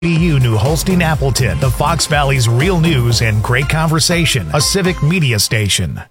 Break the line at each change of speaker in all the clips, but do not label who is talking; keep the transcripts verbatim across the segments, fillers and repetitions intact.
W New Holstein Appleton, the Fox Valley's real news and great conversation, a civic media station.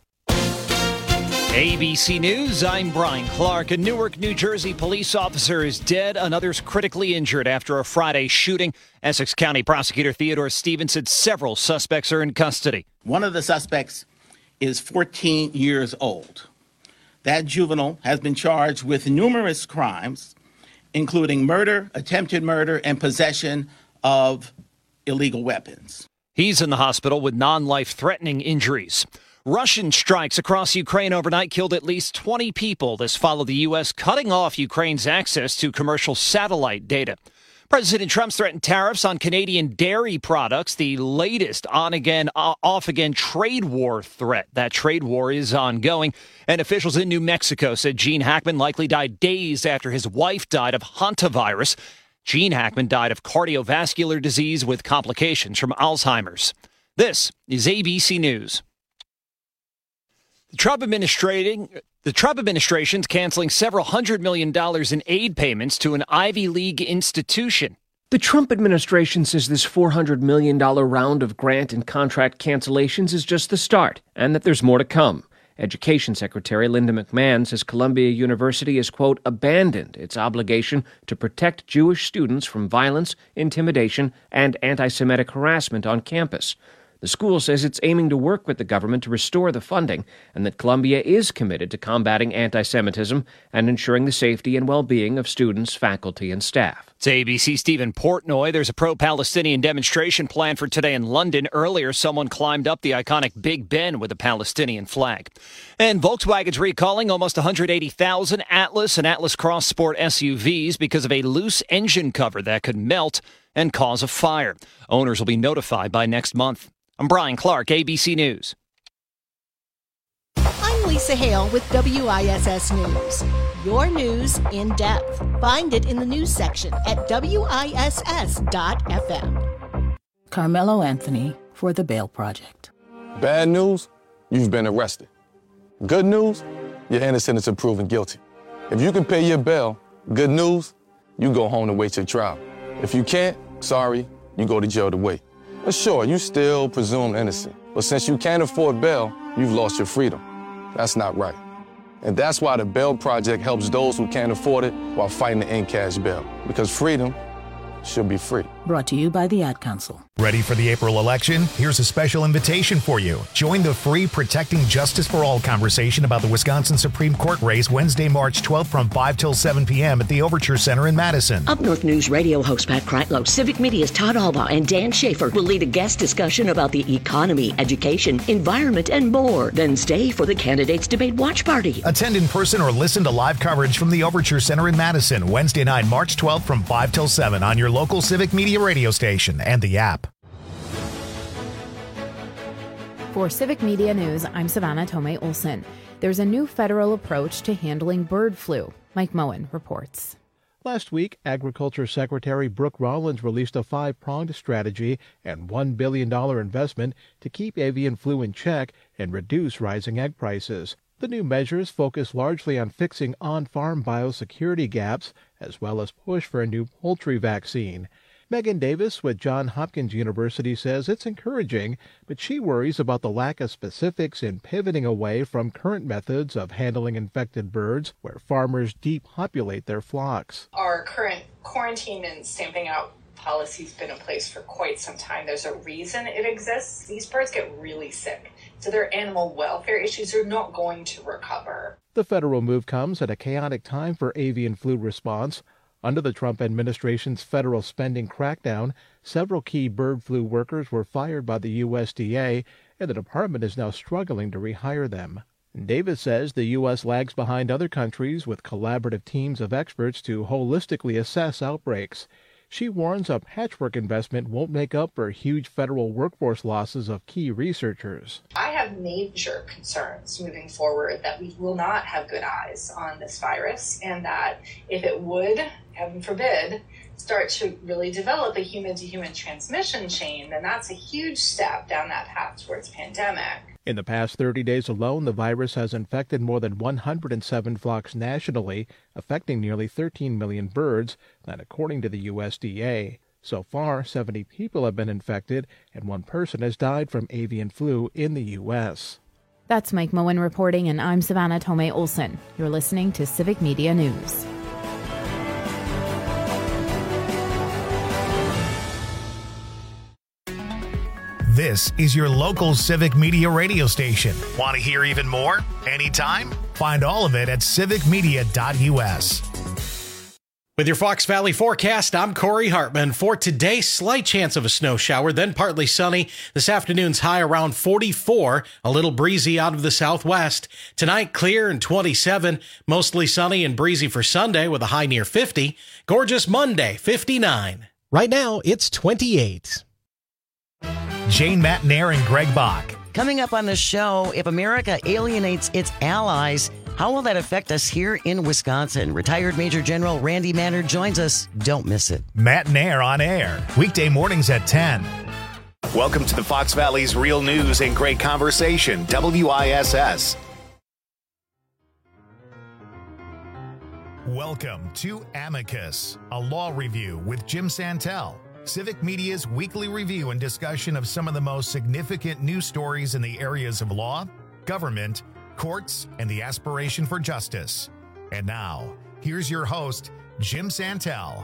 A B C News, I'm Brian Clark. A Newark, New Jersey police officer is dead. Another's critically injured after a Friday shooting. Essex County Prosecutor Theodore Stevens said several suspects are in custody.
One of the suspects is fourteen years old. That juvenile has been charged with numerous crimes, including murder, attempted murder, and possession of illegal weapons.
He's in the hospital with non-life-threatening injuries. Russian strikes across Ukraine overnight killed at least twenty people. This followed the U S cutting off Ukraine's access to commercial satellite data. President Trump's threatened tariffs on Canadian dairy products, the latest on-again, off-again trade war threat. That trade war is ongoing, and officials in New Mexico said Gene Hackman likely died days after his wife died of hantavirus. Gene Hackman died of cardiovascular disease with complications from Alzheimer's. This is A B C News. The Trump administrating The Trump administration's canceling several hundred million dollars in aid payments to an Ivy League institution.
The Trump administration says this four hundred million dollars round of grant and contract cancellations is just the start, and that there's more to come. Education Secretary Linda McMahon says Columbia University has, quote, abandoned its obligation to protect Jewish students from violence, intimidation, and anti-Semitic harassment on campus. The school says it's aiming to work with the government to restore the funding and that Columbia is committed to combating anti-Semitism and ensuring the safety and well-being of students, faculty, and staff.
To A B C Stephen Portnoy, there's a pro-Palestinian demonstration planned for today in London. Earlier, someone climbed up the iconic Big Ben with a Palestinian flag. And Volkswagen's recalling almost one hundred eighty thousand Atlas and Atlas Cross Sport S U Vs because of a loose engine cover that could melt and cause a fire. Owners will be notified by next month. I'm Brian Clark, A B C News.
I'm Lisa Hale with W I S S News. Your news in depth. Find it in the news section at W I S S dot F M.
Carmelo Anthony for the Bail Project.
Bad news, you've been arrested. Good news, you're innocent until proven guilty. If you can pay your bail, good news, you go home to wait your trial. If you can't, sorry, you go to jail to wait. But sure, you still presumed innocent. But since you can't afford bail, you've lost your freedom. That's not right. And that's why the Bail Project helps those who can't afford it while fighting to end cash bail. Because freedom should be free.
Brought to you by the Ad Council.
Ready for the April election? Here's a special invitation for you. Join the free Protecting Justice for All conversation about the Wisconsin Supreme Court race Wednesday, March twelfth from five till seven p.m. at the Overture Center in Madison.
Up North News radio host Pat Kreitlow, Civic Media's Todd Alba, and Dan Schaefer will lead a guest discussion about the economy, education, environment, and more. Then stay for the Candidates Debate Watch Party.
Attend in person or listen to live coverage from the Overture Center in Madison Wednesday night, March twelfth from five till seven on your local Civic Media radio station and the app.
For Civic Media News, I'm Savannah Tomei Olson. There's a new federal approach to handling bird flu. Mike Moen reports.
Last week, Agriculture Secretary Brooke Rollins released a five-pronged strategy and one billion dollars investment to keep avian flu in check and reduce rising egg prices. The new measures focus largely on fixing on-farm biosecurity gaps, as well as push for a new poultry vaccine. Megan Davis with Johns Hopkins University says it's encouraging, but she worries about the lack of specifics in pivoting away from current methods of handling infected birds where farmers depopulate their flocks.
Our current quarantine and stamping out policy's been in place for quite some time. There's a reason it exists. These birds get really sick, so their animal welfare issues are not going to recover.
The federal move comes at a chaotic time for avian flu response. Under the Trump administration's federal spending crackdown, several key bird flu workers were fired by the U S D A, and the department is now struggling to rehire them. Davis says the U S lags behind other countries with collaborative teams of experts to holistically assess outbreaks. She warns a patchwork investment won't make up for huge federal workforce losses of key researchers.
I have major concerns moving forward that we will not have good eyes on this virus, and that if it would, heaven forbid, start to really develop a human-to-human transmission chain, then that's a huge step down that path towards pandemic.
In the past thirty days alone, the virus has infected more than one hundred seven flocks nationally, affecting nearly thirteen million birds, that according to the U S D A. So far, seventy people have been infected, and one person has died from avian flu in the U S
That's Mike Moen reporting, and I'm Savannah Tomei Olson. You're listening to Civic Media News.
This is your local Civic Media radio station. Want to hear even more? Anytime? Find all of it at civic media dot u s.
With your Fox Valley forecast, I'm Corey Hartman. For today, slight chance of a snow shower, then partly sunny. This afternoon's high around forty-four, a little breezy out of the southwest. Tonight, clear and twenty-seven, mostly sunny and breezy for Sunday with a high near fifty. Gorgeous Monday, fifty-nine. Right now, it's twenty-eight.
Jane Matnair and Greg Bach.
Coming up on the show, if America alienates its allies, how will that affect us here in Wisconsin? Retired Major General Randy Manner joins us. Don't miss it.
Matnair on air, weekday mornings at ten. Welcome to the Fox Valley's Real News and Great Conversation, W I S S. Welcome to Amicus, a law review with Jim Santel. Civic Media's weekly review and discussion of some of the most significant news stories in the areas of law, government, courts, and the aspiration for justice. And now, here's your host, Jim Santel.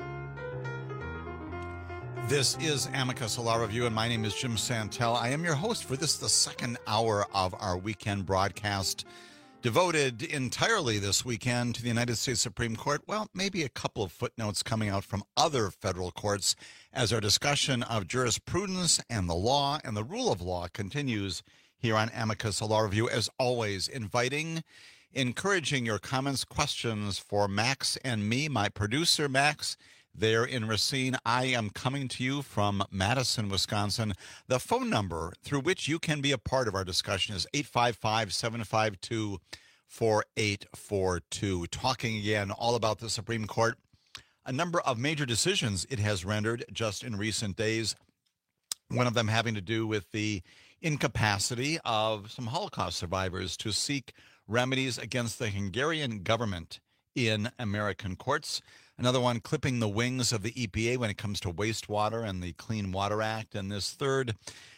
This is Amicus, a law review, and my name is Jim Santel. I am your host for this, the second hour of our weekend broadcast, devoted entirely this weekend to the United States Supreme Court. Well, maybe a couple of footnotes coming out from other federal courts as our discussion of jurisprudence and the law and the rule of law continues here on Amicus, a law review. As always, inviting, encouraging your comments, questions for Max and me, my producer, Max, there in Racine. I am coming to you from Madison, Wisconsin. The phone number through which you can be a part of our discussion is eight five five, seven five two, four eight four two. Talking again all about the Supreme Court, a number of major decisions it has rendered just in recent days, one of them having to do with the incapacity of some Holocaust survivors to seek remedies against the Hungarian government in American courts. Another one clipping the wings of the E P A when it comes to wastewater and the Clean Water Act. And this third,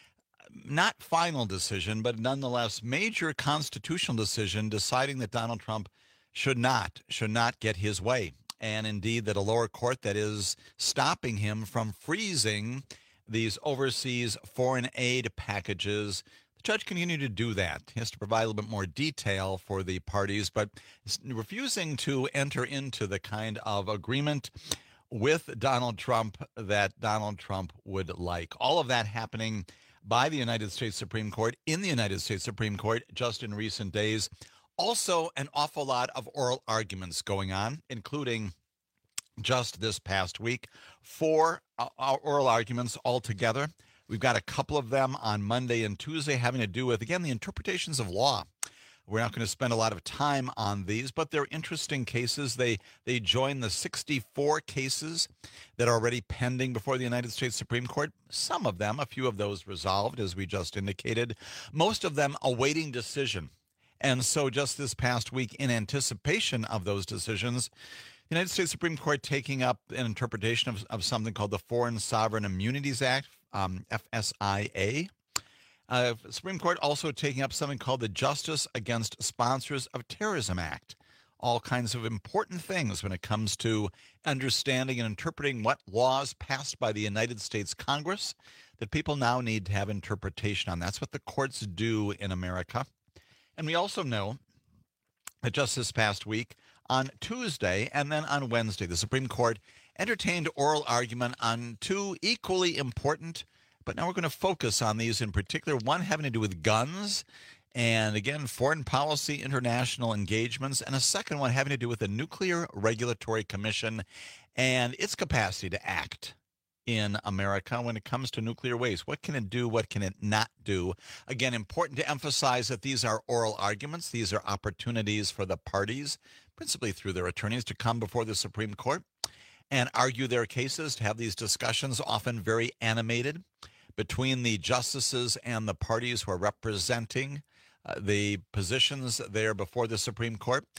not final decision, but nonetheless major constitutional decision deciding that Donald Trump should not, should not get his way. And indeed that a lower court that is stopping him from freezing these overseas foreign aid packages. The judge continued to do that. He has to provide a little bit more detail for the parties, but refusing to enter into the kind of agreement with Donald Trump that Donald Trump would like. All of that happening by the United States Supreme Court, in the United States Supreme Court, just in recent days. Also, an awful lot of oral arguments going on, including just this past week, four uh, oral arguments altogether. We've got a couple of them on Monday and Tuesday having to do with, again, the interpretations of law. We're not going to spend a lot of time on these, but they're interesting cases. They they join the sixty-four cases that are already pending before the United States Supreme Court. Some of them, a few of those resolved, as we just indicated. Most of them awaiting decision. And so just this past week, in anticipation of those decisions, the United States Supreme Court taking up an interpretation of, of something called the Foreign Sovereign Immunities Act, um, F S I A. Uh, Supreme Court also taking up something called the Justice Against Sponsors of Terrorism Act. All kinds of important things when it comes to understanding and interpreting what laws passed by the United States Congress that people now need to have interpretation on. That's what the courts do in America. And we also know that just this past week, on Tuesday and then on Wednesday, the Supreme Court entertained oral argument on two equally important, but now we're going to focus on these in particular, one having to do with guns and, again, foreign policy, international engagements, and a second one having to do with the Nuclear Regulatory Commission and its capacity to act in America when it comes to nuclear waste. What can it do? What can it not do? Again, important to emphasize that these are oral arguments. These are opportunities for the parties, principally through their attorneys, to come before the Supreme Court and argue their cases, to have these discussions, often very animated, between the justices and the parties who are representing uh, the positions there before the Supreme Court.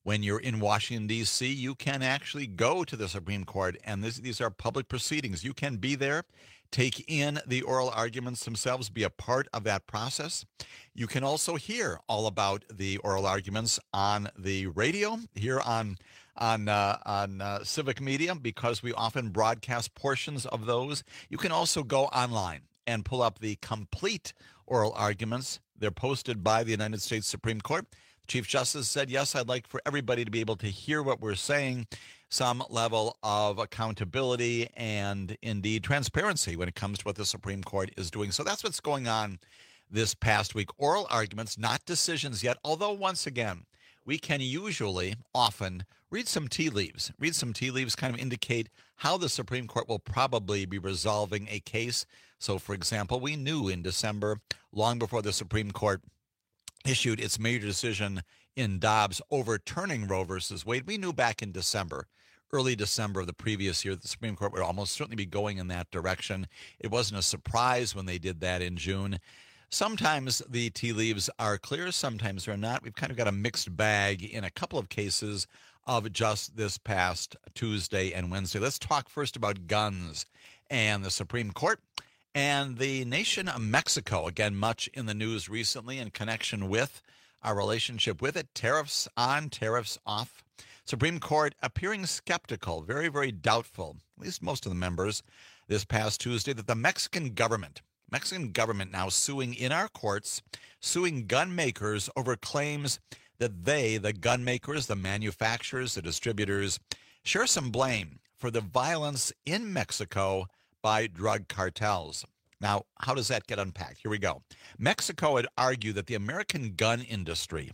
When you're in Washington, D C, you can actually go to the Supreme Court, and this, these are public proceedings. You can be there, take in the oral arguments themselves, be a part of that process. You can also hear all about the oral arguments on the radio, here on on uh, on uh, Civic Media, because we often broadcast portions of those. You can also go online and pull up the complete oral arguments. They're posted by the United States Supreme Court. Chief Justice said, yes, I'd like for everybody to be able to hear what we're saying, some level of accountability and indeed transparency when it comes to what the Supreme Court is doing. So that's what's going on this past week. Oral arguments, not decisions yet, although once again, we can usually often read some tea leaves. Read some tea leaves kind of indicate how the Supreme Court will probably be resolving a case. So, for example, we knew in December, long before the Supreme Court issued its major decision in Dobbs overturning Roe versus Wade, we knew back in December, early December of the previous year, the Supreme Court would almost certainly be going in that direction. It wasn't a surprise when they did that in June. Sometimes the tea leaves are clear, sometimes they're not. We've kind of got a mixed bag in a couple of cases of just this past Tuesday and Wednesday. Let's talk first about guns and the Supreme Court. And the nation of Mexico, again, much in the news recently in connection with our relationship with it, tariffs on, tariffs off. Supreme Court appearing skeptical, very, very doubtful, at least most of the members, this past Tuesday, that the Mexican government, Mexican government now suing in our courts, suing gun makers over claims that they, the gun makers, the manufacturers, the distributors, share some blame for the violence in Mexico by drug cartels. Now, how does that get unpacked? Here we go. Mexico would argue that the American gun industry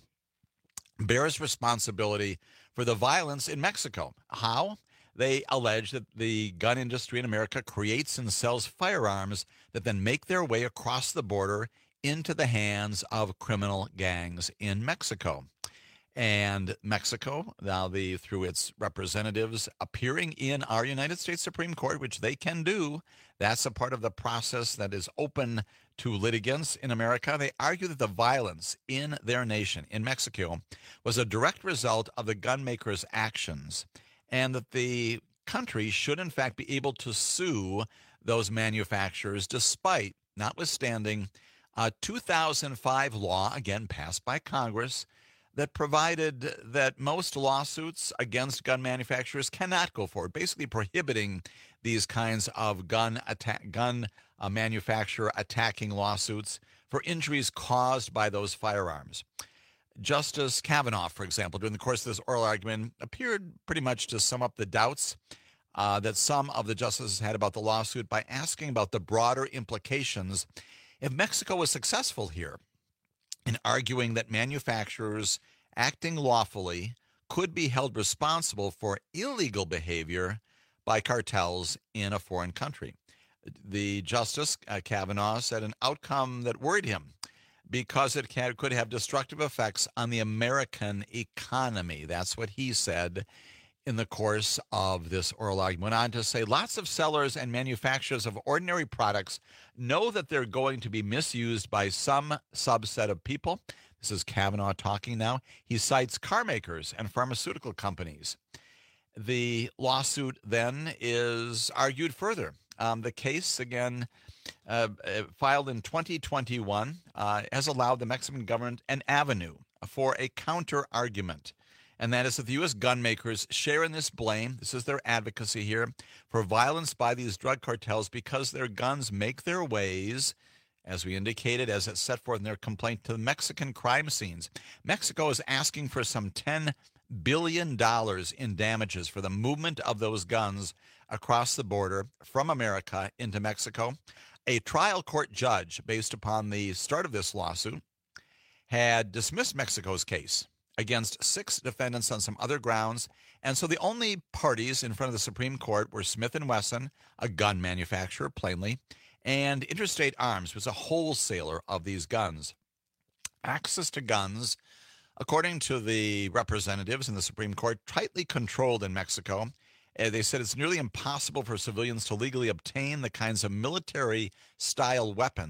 bears responsibility for the violence in Mexico. How? They allege that the gun industry in America creates and sells firearms that then make their way across the border into the hands of criminal gangs in Mexico. And Mexico, now the through its representatives appearing in our United States Supreme Court, which they can do, that's a part of the process that is open to litigants in America. They argue that the violence in their nation, in Mexico, was a direct result of the gun makers' actions, and that the country should in fact be able to sue those manufacturers despite, notwithstanding, a two thousand five law, again passed by Congress, that provided that most lawsuits against gun manufacturers cannot go forward, basically prohibiting these kinds of gun attack, gun uh, manufacturer attacking lawsuits for injuries caused by those firearms. Justice Kavanaugh, for example, during the course of this oral argument, appeared pretty much to sum up the doubts uh, that some of the justices had about the lawsuit by asking about the broader implications if Mexico was successful here in arguing that manufacturers acting lawfully could be held responsible for illegal behavior by cartels in a foreign country. The Justice uh, Kavanaugh said an outcome that worried him because it can, could have destructive effects on the American economy. That's what he said in the course of this oral argument. Went on to say lots of sellers and manufacturers of ordinary products know that they're going to be misused by some subset of people. This is Kavanaugh talking now. He cites car makers and pharmaceutical companies. The lawsuit then is argued further. Um, the case, again, uh, filed in twenty twenty-one, uh, has allowed the Mexican government an avenue for a counter-argument. And that is that the U S gun makers share in this blame, this is their advocacy here, for violence by these drug cartels because their guns make their ways, as we indicated, as it's set forth in their complaint, to the Mexican crime scenes. Mexico is asking for some ten billion dollars in damages for the movement of those guns across the border from America into Mexico. A trial court judge, based upon the start of this lawsuit, had dismissed Mexico's case against six defendants on some other grounds. And so the only parties in front of the Supreme Court were Smith and Wesson, a gun manufacturer, plainly, and Interstate Arms, was a wholesaler of these guns. Access to guns, according to the representatives in the Supreme Court, tightly controlled in Mexico. Uh, they said it's nearly impossible for civilians to legally obtain the kinds of military-style weapons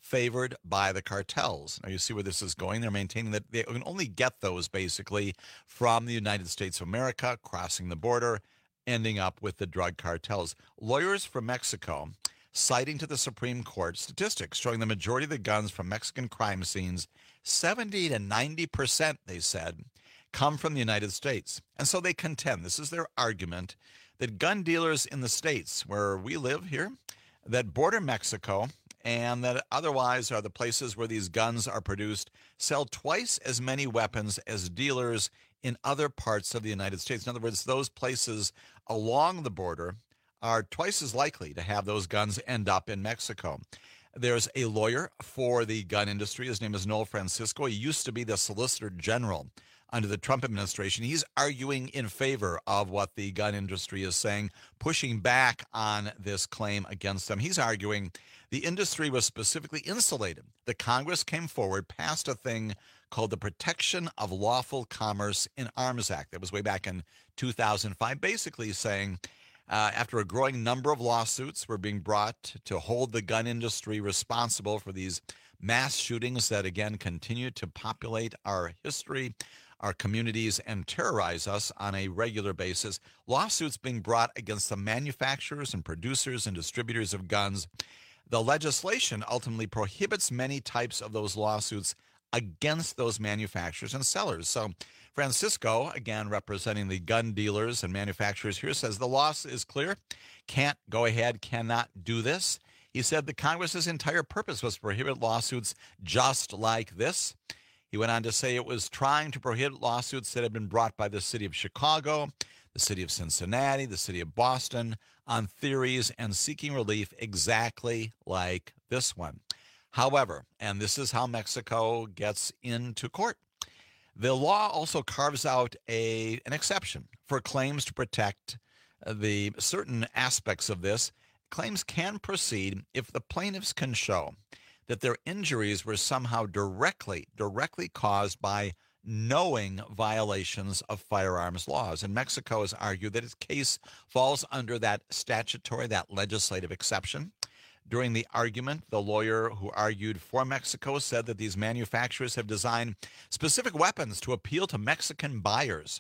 favored by the cartels. Now, you see where this is going. They're maintaining that they can only get those basically from the United States of America, crossing the border, ending up with the drug cartels. Lawyers from Mexico, citing to the Supreme Court statistics showing the majority of the guns from Mexican crime scenes, seventy to ninety percent, they said, come from the United States. And so they contend, this is their argument, that gun dealers in the states where we live here, that border Mexico, and that otherwise are the places where these guns are produced, sell twice as many weapons as dealers in other parts of the United States. In other words, those places along the border are twice as likely to have those guns end up in Mexico. There's a lawyer for the gun industry. His name is Noel Francisco. He used to be the Solicitor General under the Trump administration. He's arguing in favor of what the gun industry is saying, pushing back on this claim against them. He's arguing the industry was specifically insulated. The Congress came forward, passed a thing called the Protection of Lawful Commerce in Arms Act. That was way back in two thousand five, basically saying uh, after a growing number of lawsuits were being brought to hold the gun industry responsible for these mass shootings that, again, continue to populate our history, our communities, and terrorize us on a regular basis. Lawsuits being brought against the manufacturers and producers and distributors of guns. The legislation ultimately prohibits many types of those lawsuits against those manufacturers and sellers. So Francisco, again, representing the gun dealers and manufacturers here, says the law is clear. Can't go ahead, cannot do this. He said the Congress's entire purpose was to prohibit lawsuits just like this. He went on to say it was trying to prohibit lawsuits that had been brought by the city of Chicago, the city of Cincinnati, the city of Boston, on theories and seeking relief exactly like this one. However, and this is how Mexico gets into court, the law also carves out a an exception for claims to protect the certain aspects of this. Claims can proceed if the plaintiffs can show that their injuries were somehow directly, directly caused by knowing violations of firearms laws. And Mexico has argued that its case falls under that statutory, that legislative exception. During the argument, the lawyer who argued for Mexico said that these manufacturers have designed specific weapons to appeal to Mexican buyers.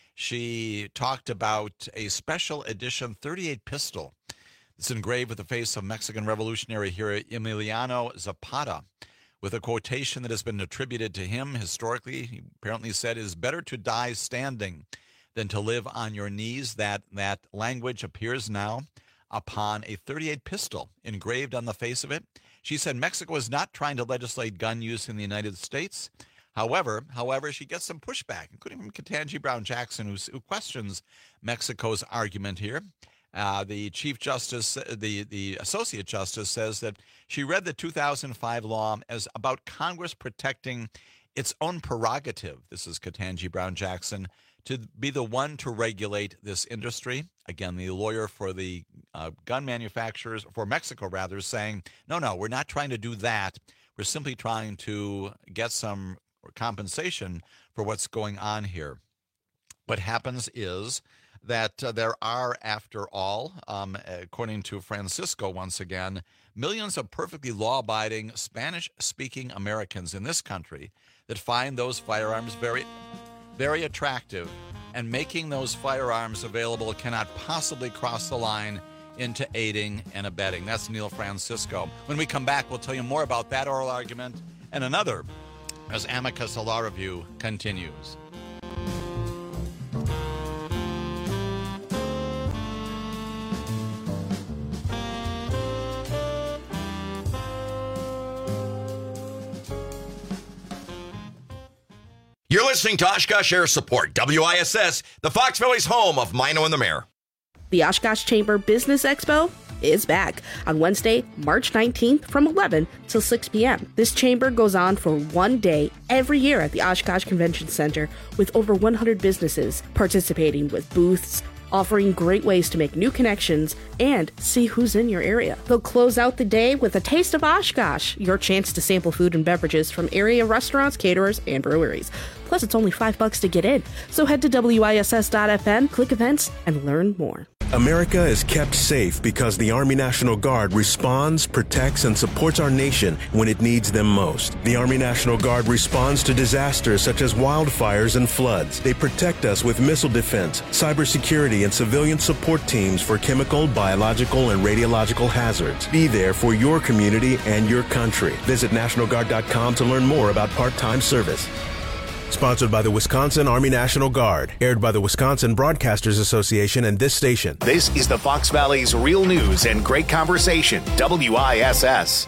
She talked about a special edition thirty-eight pistol. It's engraved with the face of Mexican revolutionary hero Emiliano Zapata, with a quotation that has been attributed to him historically. He apparently said, "It is better to die standing than to live on your knees." That, that language appears now upon a thirty-eight pistol engraved on the face of it. She said Mexico is not trying to legislate gun use in the United States. However, however, she gets some pushback, including from Ketanji Brown Jackson, who, who questions Mexico's argument here. Uh, the Chief Justice, the, the Associate Justice, says that she read the two thousand five law as about Congress protecting its own prerogative. This is Ketanji Brown Jackson, to be the one to regulate this industry. Again, the lawyer for the uh, gun manufacturers, for Mexico rather, is saying, no, no, we're not trying to do that. We're simply trying to get some compensation for what's going on here. What happens is that uh, there are, after all, um, according to Francisco once again, millions of perfectly law-abiding Spanish-speaking Americans in this country that find those firearms very, very attractive, and making those firearms available cannot possibly cross the line into aiding and abetting. That's Neil Francisco. When we come back, we'll tell you more about that oral argument and another as Amicus Law Review continues.
You're listening to Oshkosh Air Support, W I S S, the Fox Valley's home of Mino and the Mayor.
The Oshkosh Chamber Business Expo is back on Wednesday, March nineteenth from eleven till six p.m. This chamber goes on for one day every year at the Oshkosh Convention Center with over one hundred businesses participating with booths, offering great ways to make new connections and see who's in your area. They'll close out the day with a Taste of Oshkosh, your chance to sample food and beverages from area restaurants, caterers, and breweries. Plus, it's only five bucks to get in. So head to W I S S dot F M, click events, and learn more.
America is kept safe because the Army National Guard responds, protects, and supports our nation when it needs them most. The Army National Guard responds to disasters such as wildfires and floods. They protect us with missile defense, cybersecurity, and civilian support teams for chemical, biological, and radiological hazards. Be there for your community and your country. Visit National Guard dot com to learn more about part-time service. Sponsored by the Wisconsin Army National Guard. Aired by the Wisconsin Broadcasters Association and this station.
This is the Fox Valley's real news and great conversation, W I S S.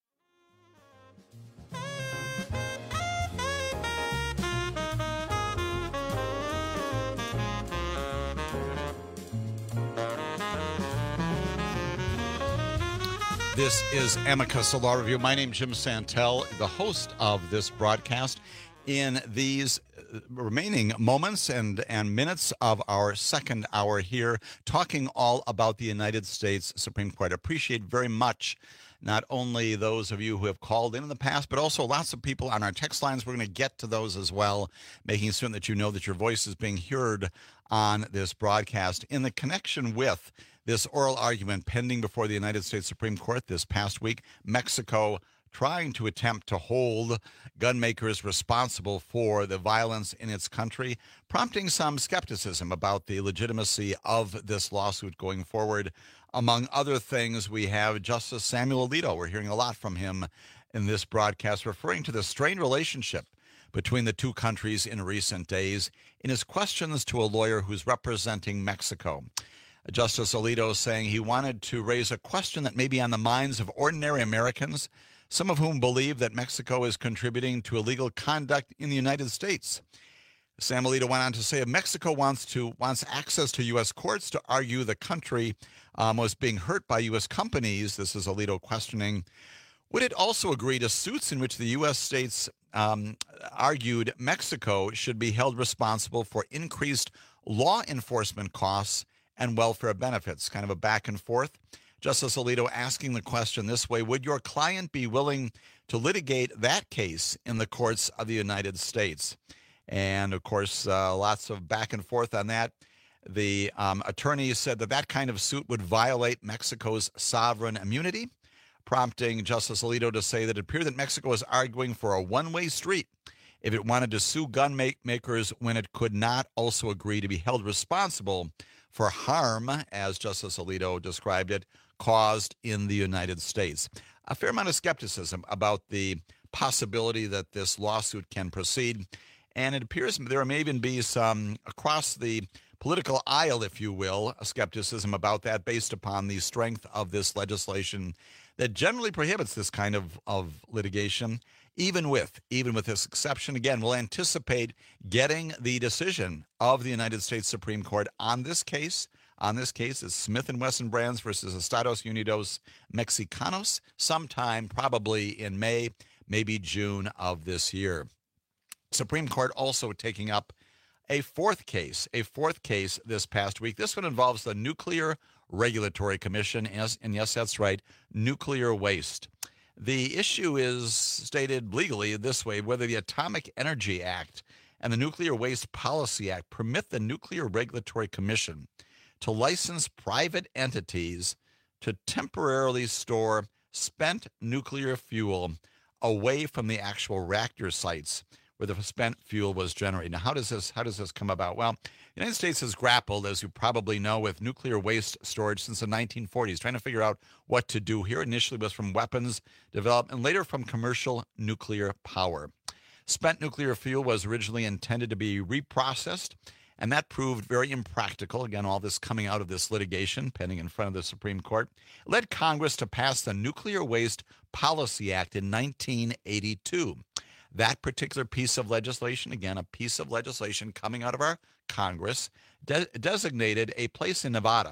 This is Amicus Law Review. My name is Jim Santel, the host of this broadcast. In these remaining moments and, and minutes of our second hour here, talking all about the United States Supreme Court. I appreciate very much not only those of you who have called in in the past, but also lots of people on our text lines. We're going to get to those as well, making certain that you know that your voice is being heard on this broadcast. In the connection with this oral argument pending before the United States Supreme Court this past week, Mexico trying to attempt to hold gun makers responsible for the violence in its country, prompting some skepticism about the legitimacy of this lawsuit going forward. Among other things, we have Justice Samuel Alito. We're hearing a lot from him in this broadcast, referring to the strained relationship between the two countries in recent days in his questions to a lawyer who's representing Mexico. Justice Alito saying he wanted to raise a question that may be on the minds of ordinary Americans, some of whom believe that Mexico is contributing to illegal conduct in the United States. Sam Alito went on to say if Mexico wants to wants access to U S courts to argue the country um, was being hurt by U S companies, this is Alito questioning, would it also agree to suits in which the U S states um, argued Mexico should be held responsible for increased law enforcement costs and welfare benefits? Kind of a back and forth. Justice Alito asking the question this way: would your client be willing to litigate that case in the courts of the United States? And, of course, uh, lots of back and forth on that. The um, attorney said that that kind of suit would violate Mexico's sovereign immunity, prompting Justice Alito to say that it appeared that Mexico is arguing for a one-way street if it wanted to sue gun make- makers when it could not also agree to be held responsible for harm, as Justice Alito described it, caused in the United States. A fair amount of skepticism about the possibility that this lawsuit can proceed. And it appears there may even be some, across the political aisle, if you will, a skepticism about that based upon the strength of this legislation that generally prohibits this kind of, of litigation, even with, even with this exception. Again, we'll anticipate getting the decision of the United States Supreme Court on this case. On this case, it's Smith and Wesson Brands versus Estados Unidos Mexicanos, sometime probably in May, maybe June of this year. Supreme Court also taking up a fourth case, a fourth case this past week. This one involves the Nuclear Regulatory Commission, and yes, that's right, nuclear waste. The issue is stated legally this way: whether the Atomic Energy Act and the Nuclear Waste Policy Act permit the Nuclear Regulatory Commission to license private entities to temporarily store spent nuclear fuel away from the actual reactor sites where the spent fuel was generated. Now, how does this how does this come about? Well, the United States has grappled, as you probably know, with nuclear waste storage since the nineteen forties, trying to figure out what to do here. Initially, it was from weapons development, and later from commercial nuclear power. Spent nuclear fuel was originally intended to be reprocessed, and that proved very impractical. Again, all this coming out of this litigation pending in front of the Supreme Court led Congress to pass the Nuclear Waste Policy Act in nineteen eighty-two. That particular piece of legislation, again, a piece of legislation coming out of our Congress, de- designated a place in Nevada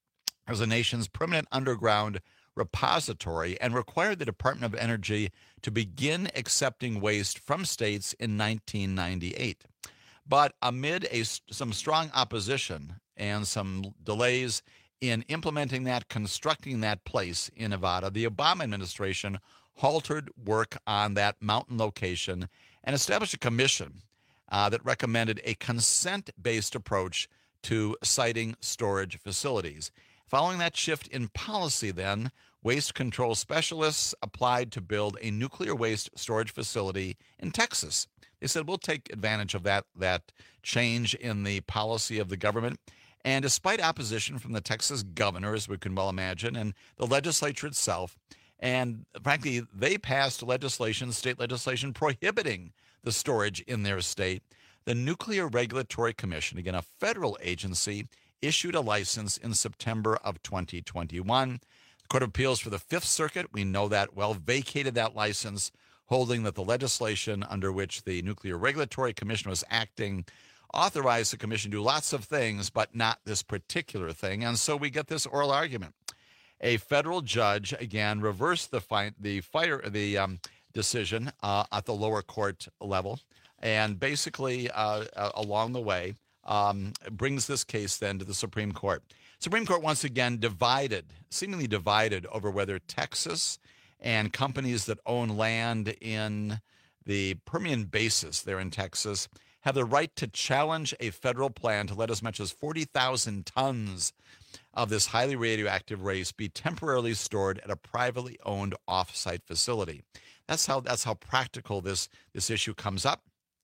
as the nation's permanent underground repository and required the Department of Energy to begin accepting waste from states in nineteen ninety-eight. But amid a, some strong opposition and some delays in implementing that, constructing that place in Nevada, the Obama administration halted work on that mountain location and established a commission uh, that recommended a consent-based approach to siting storage facilities. Following that shift in policy, then, waste control specialists applied to build a nuclear waste storage facility in Texas. They said, we'll take advantage of that, that change in the policy of the government. And despite opposition from the Texas governor, as we can well imagine, and the legislature itself, and frankly, they passed legislation, state legislation, prohibiting the storage in their state. The Nuclear Regulatory Commission, again, a federal agency, issued a license in September of twenty twenty-one. The Court of Appeals for the Fifth Circuit, we know that well, vacated that license, holding that the legislation under which the Nuclear Regulatory Commission was acting authorized the commission to do lots of things, but not this particular thing. And so we get this oral argument. A federal judge, again, reversed the, fi- the, fire, the um, decision uh, at the lower court level, and basically, uh, uh, along the way, um, brings this case then to the Supreme Court. Supreme Court once again divided, seemingly divided, over whether Texas and companies that own land in the Permian Basin there in Texas have the right to challenge a federal plan to let as much as forty thousand tons of this highly radioactive waste be temporarily stored at a privately owned off-site facility. That's how that's how practical this, this issue comes up.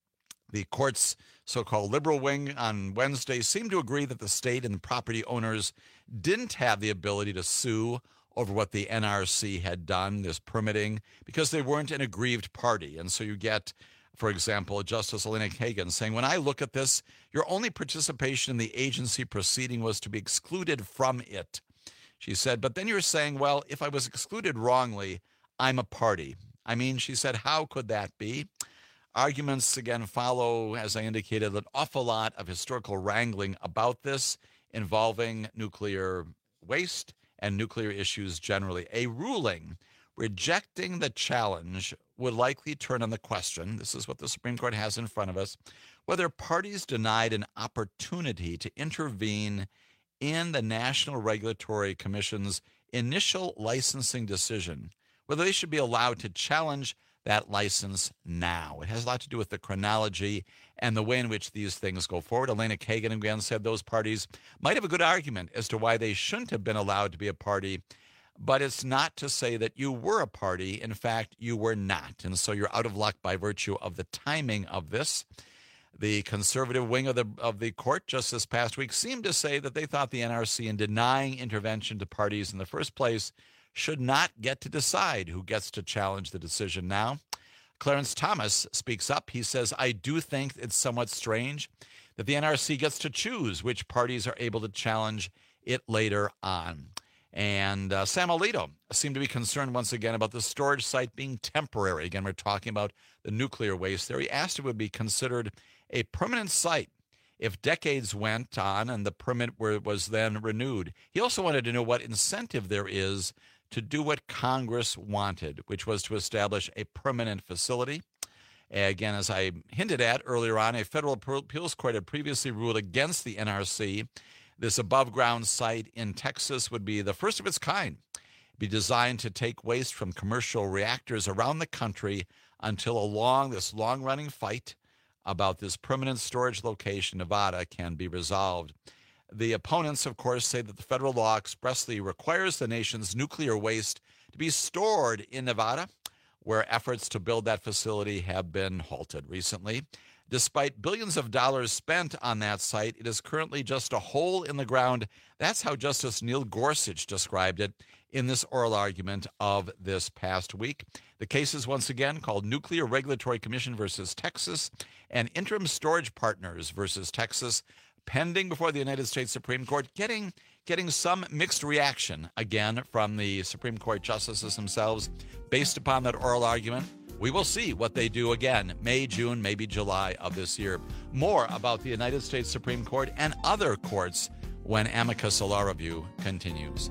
The court's so-called liberal wing on Wednesday seemed to agree that the state and the property owners didn't have the ability to sue over what the N R C had done, this permitting, because they weren't an aggrieved party. And so you get, for example, Justice Elena Kagan saying, when I look at this, your only participation in the agency proceeding was to be excluded from it. She said, but then you're saying, well, if I was excluded wrongly, I'm a party. I mean, she said, how could that be? Arguments, again, follow, as I indicated, an awful lot of historical wrangling about this involving nuclear waste and nuclear issues generally. A ruling rejecting the challenge would likely turn on the question, this is what the Supreme Court has in front of us, whether parties denied an opportunity to intervene in the National Regulatory Commission's initial licensing decision, whether they should be allowed to challenge that license now. It has a lot to do with the chronology and the way in which these things go forward. Elena Kagan again said those parties might have a good argument as to why they shouldn't have been allowed to be a party, but it's not to say that you were a party. In fact, you were not. And so you're out of luck by virtue of the timing of this. The conservative wing of the of the court just this past week seemed to say that they thought the N R C, in denying intervention to parties in the first place, should not get to decide who gets to challenge the decision now. Clarence Thomas speaks up. He says, I do think it's somewhat strange that the N R C gets to choose which parties are able to challenge it later on. And uh, Sam Alito seemed to be concerned once again about the storage site being temporary. Again, we're talking about the nuclear waste there. He asked if it would be considered a permanent site if decades went on and the permit were, was then renewed. He also wanted to know what incentive there is to do what Congress wanted, which was to establish a permanent facility. Again, as I hinted at earlier on, a federal appeals court had previously ruled against the N R C. This above-ground site in Texas would be the first of its kind. It'd be designed to take waste from commercial reactors around the country until a long, this long-running fight about this permanent storage location in Nevada can be resolved. The opponents, of course, say that the federal law expressly requires the nation's nuclear waste to be stored in Nevada, where efforts to build that facility have been halted recently. Despite billions of dollars spent on that site, it is currently just a hole in the ground. That's how Justice Neil Gorsuch described it in this oral argument of this past week. The case is once again called Nuclear Regulatory Commission versus Texas and Interim Storage Partners versus Texas, pending before the United States Supreme Court, getting getting some mixed reaction, again, from the Supreme Court justices themselves based upon that oral argument. We will see what they do again, May, June, maybe July of this year. More about the United States Supreme Court and other courts when Amicus Law Review continues.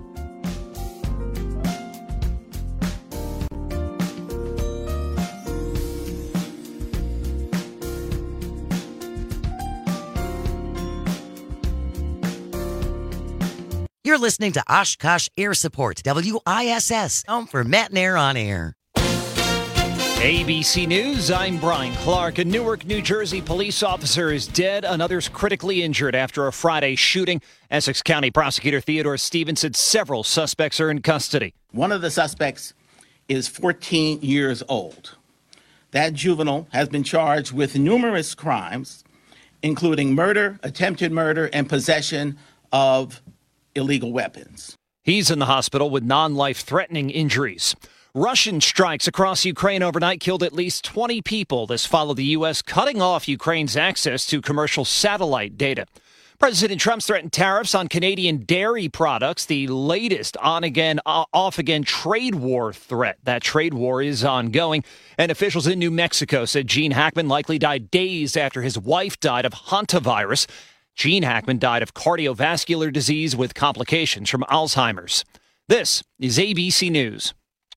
You're listening to Oshkosh Air Support, W I S S, home for Matt and Air on Air.
A B C News, I'm Brian Clark. A Newark, New Jersey police officer is dead. Another's critically injured after a Friday shooting. Essex County Prosecutor Theodore Stevens said several suspects are in custody.
One of the suspects is fourteen years old. That juvenile has been charged with numerous crimes, including murder, attempted murder, and possession of illegal weapons.
He's in the hospital with non-life-threatening injuries. Russian strikes across Ukraine overnight killed at least twenty people. This followed the U S cutting off Ukraine's access to commercial satellite data. President Trump's threatened tariffs on Canadian dairy products, the latest on-again, off-again trade war threat. That trade war is ongoing, and officials in New Mexico said Gene Hackman likely died days after his wife died of hantavirus. Gene Hackman died of cardiovascular disease with complications from Alzheimer's. This is A B C News.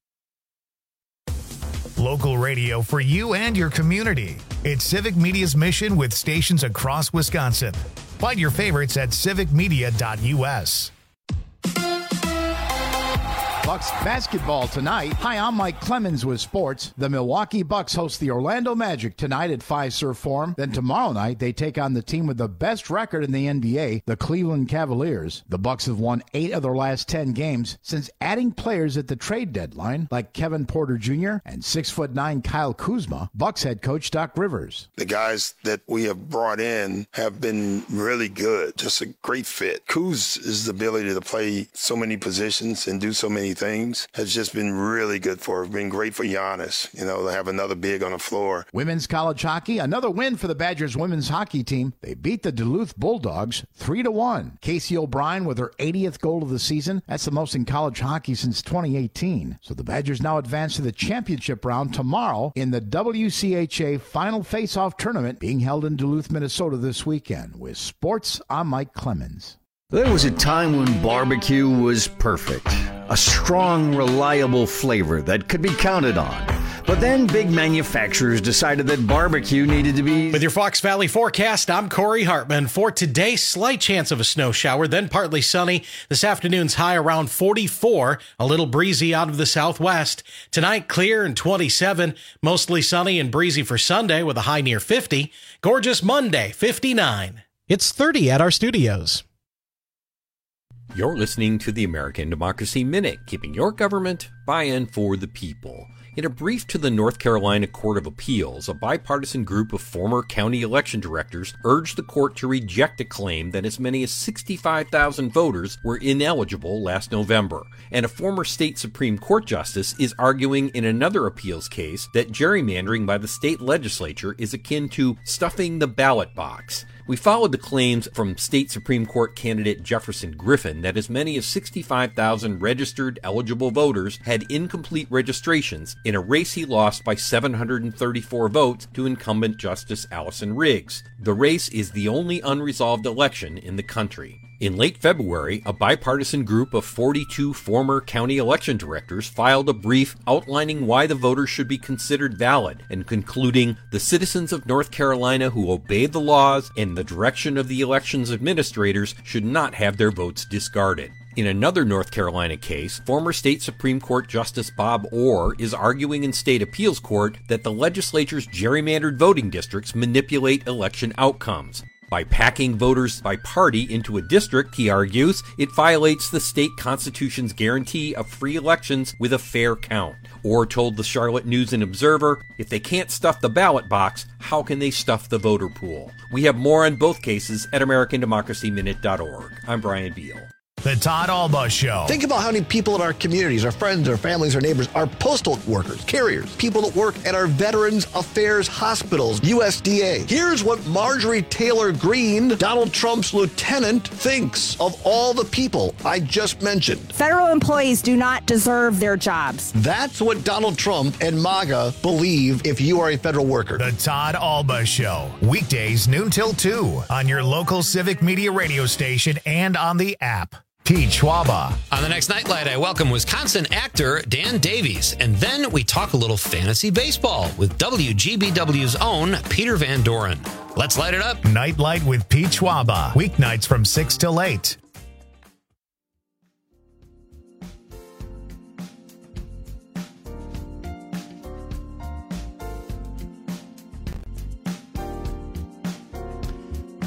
Local radio for you and your community. It's Civic Media's mission with stations across Wisconsin. Find your favorites at civic media dot U S.
Bucks basketball tonight. Hi, I'm Mike Clemens with sports. The Milwaukee Bucks host the Orlando Magic tonight at Fiserv Forum. Then tomorrow night, they take on the team with the best record in the N B A, the Cleveland Cavaliers. The Bucks have won eight of their last ten games since adding players at the trade deadline, like Kevin Porter Junior and six foot nine Kyle Kuzma. Bucks head coach Doc Rivers.
The guys that we have brought in have been really good. Just a great fit. Kuz' ability to play so many positions and do so many things has just been really good for her. Been great for Giannis, you know, to have another big on the floor.
Women's college hockey, another win for the Badgers women's hockey team. They beat the Duluth Bulldogs three to one. Casey O'Brien with her eightieth goal of the season. That's the most in college hockey since twenty eighteen. So the Badgers now advance to the championship round tomorrow in the W C H A Final Face-Off Tournament being held in Duluth, Minnesota this weekend. With sports, I'm Mike Clemens.
There was a time when barbecue was perfect. A strong, reliable flavor that could be counted on. But then big manufacturers decided that barbecue needed to be...
With your Fox Valley forecast, I'm Corey Hartman. For today, slight chance of a snow shower, then partly sunny. This afternoon's high around forty-four, a little breezy out of the southwest. Tonight, clear and twenty-seven, mostly sunny and breezy for Sunday with a high near fifty. Gorgeous Monday, fifty-nine.
It's thirty at our studios.
You're listening to the American Democracy Minute, keeping your government by-in for the people. In a brief to the North Carolina Court of Appeals, a bipartisan group of former county election directors urged the court to reject a claim that as many as sixty-five thousand voters were ineligible last November. And a former state Supreme Court justice is arguing in another appeals case that gerrymandering by the state legislature is akin to stuffing the ballot box. We followed the claims from state Supreme Court candidate Jefferson Griffin that as many as sixty-five thousand registered eligible voters had incomplete registrations in a race he lost by seven hundred thirty-four votes to incumbent Justice Allison Riggs. The race is the only unresolved election in the country. In late February, a bipartisan group of forty-two former county election directors filed a brief outlining why the voters should be considered valid and concluding the citizens of North Carolina who obey the laws and the direction of the elections administrators should not have their votes discarded. In another North Carolina case, former state Supreme Court Justice Bob Orr is arguing in state appeals court that the legislature's gerrymandered voting districts manipulate election outcomes. By packing voters by party into a district, he argues, it violates the state constitution's guarantee of free elections with a fair count. Orr told the Charlotte News and Observer, if they can't stuff the ballot box, how can they stuff the voter pool? We have more on both cases at American Democracy Minute dot org. I'm Brian Beal.
The Todd Alba Show.
Think about how many people in our communities, our friends, our families, our neighbors, are postal workers, carriers, people that work at our Veterans Affairs hospitals, U S D A. Here's what Marjorie Taylor Greene, Donald Trump's lieutenant, thinks of all the people I just mentioned.
Federal employees do not deserve their jobs.
That's what Donald Trump and MAGA believe if you are a federal worker.
The Todd Alba Show. Weekdays noon till two on your local Civic Media radio station and on the app. Pete Schwaba.
On the next Nightlight, I welcome Wisconsin actor Dan Davies. And then we talk a little fantasy baseball with W G B W's own Peter Van Doren. Let's light it up.
Nightlight with Pete Schwaba. Weeknights from six till eight.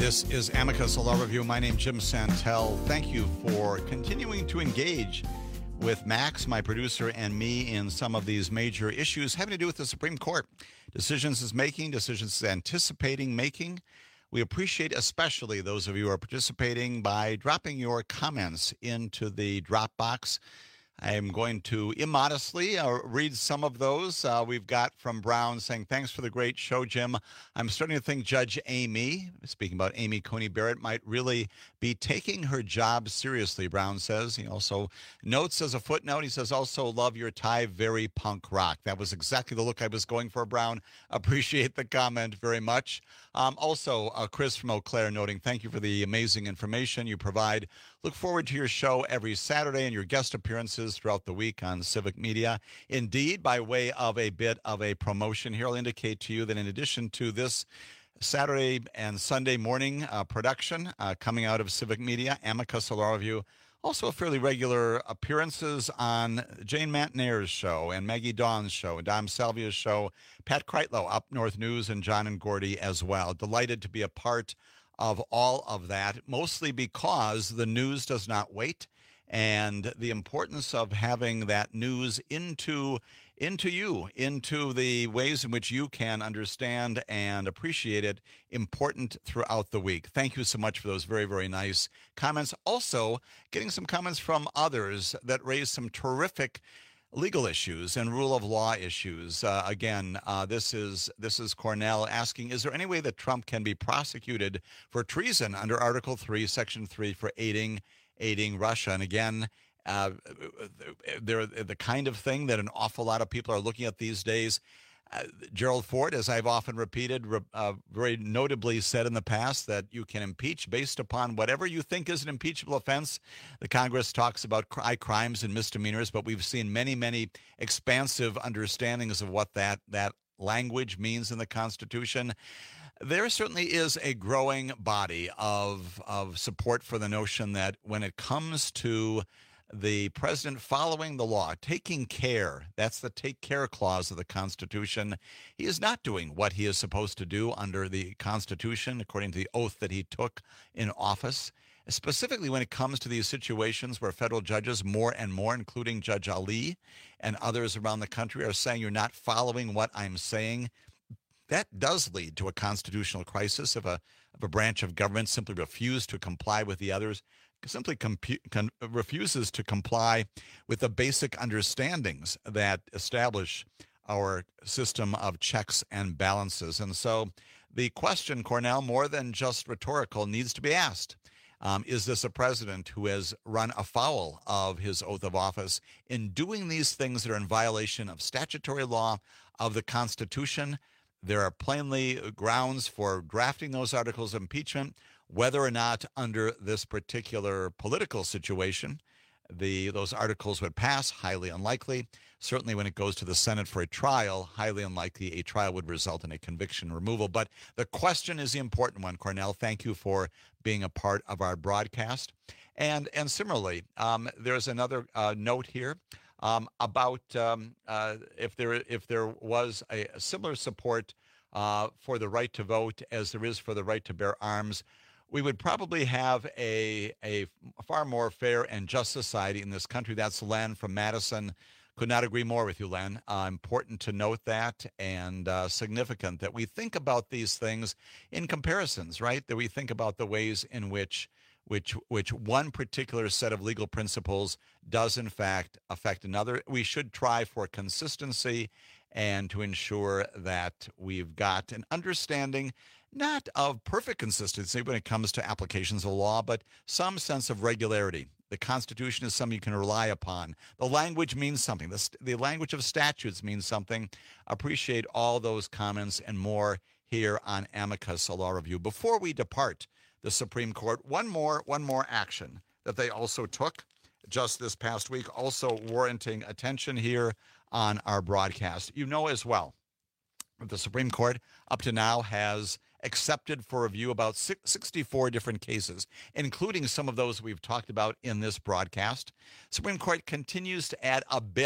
This is Amicus, a law review. My name is Jim Santel. Thank you for continuing to engage with Max, my producer, and me in some of these major issues having to do with the Supreme Court. Decisions is making, decisions is anticipating making. We appreciate especially those of you who are participating by dropping your comments into the drop box. I am going to immodestly uh, read some of those. Uh, we've got from Brown saying, thanks for the great show, Jim. I'm starting to think Judge Amy, speaking about Amy Coney Barrett, might really be taking her job seriously, Brown says. He also notes as a footnote, he says, also love your tie, very punk rock. That was exactly the look I was going for, Brown. Appreciate the comment very much. Um, also, uh, Chris from Eau Claire noting, thank you for the amazing information you provide. Look forward to your show every Saturday and your guest appearances throughout the week on Civic Media. Indeed, by way of a bit of a promotion here, I'll indicate to you that in addition to this Saturday and Sunday morning uh, production uh, coming out of Civic Media, Amicus, a law review, also fairly regular appearances on Jane Mantenaer's show and Maggie Dawn's show and Dom Salvia's show, Pat Kreitlow, Up North News, and John and Gordy as well. Delighted to be a part of all of that, mostly because the news does not wait, and the importance of having that news into into you, into the ways in which you can understand and appreciate it, important throughout the week. Thank you so much for those very, very nice comments. Also, getting some comments from others that raise some terrific legal issues and rule of law issues. Uh, again, uh, this is this is Cornell asking, is there any way that Trump can be prosecuted for treason under Article three, Section three for aiding aiding Russia? And again, uh, they're the kind of thing that an awful lot of people are looking at these days. Uh, Gerald Ford, as I've often repeated, uh, very notably said in the past that you can impeach based upon whatever you think is an impeachable offense. The Congress talks about high crimes and misdemeanors, but we've seen many, many expansive understandings of what that, that language means in the Constitution. There certainly is a growing body of, of support for the notion that when it comes to the president following the law, taking care, that's the take care clause of the Constitution, he is not doing what he is supposed to do under the Constitution, according to the oath that he took in office. Specifically when it comes to these situations where federal judges, more and more, including Judge Ali and others around the country, are saying you're not following what I'm saying. That does lead to a constitutional crisis if a, if a branch of government simply refuses to comply with the others, simply compu- con- refuses to comply with the basic understandings that establish our system of checks and balances. And so the question, Cornell, more than just rhetorical, needs to be asked. Um, is this a president who has run afoul of his oath of office in doing these things that are in violation of statutory law, of the Constitution? There are plainly grounds for drafting those articles of impeachment. Whether or not under this particular political situation the those articles would pass, highly unlikely. Certainly when it goes to the Senate for a trial, highly unlikely a trial would result in a conviction removal. But the question is the important one, Cornell. Thank you for being a part of our broadcast. And and similarly, um, there's another uh, note here um, about um, uh, if there if there was a, a similar support uh, for the right to vote as there is for the right to bear arms, we would probably have a a far more fair and just society in this country. That's Len from Madison. Could not agree more with you, Len. Uh, important to note that, and uh, significant that we think about these things in comparisons, right? That we think about the ways in which which which one particular set of legal principles does in fact affect another. We should try for consistency and to ensure that we've got an understanding not of perfect consistency when it comes to applications of law, but some sense of regularity. The Constitution is something you can rely upon. The language means something. The, the language of statutes means something. Appreciate all those comments and more here on Amicus, a law review. Before we depart the Supreme Court, one more, one more action that they also took just this past week, also warranting attention here on our broadcast. You know as well, the Supreme Court up to now has accepted for review about sixty-four different cases, including some of those we've talked about in this broadcast. Supreme Court continues to add a bit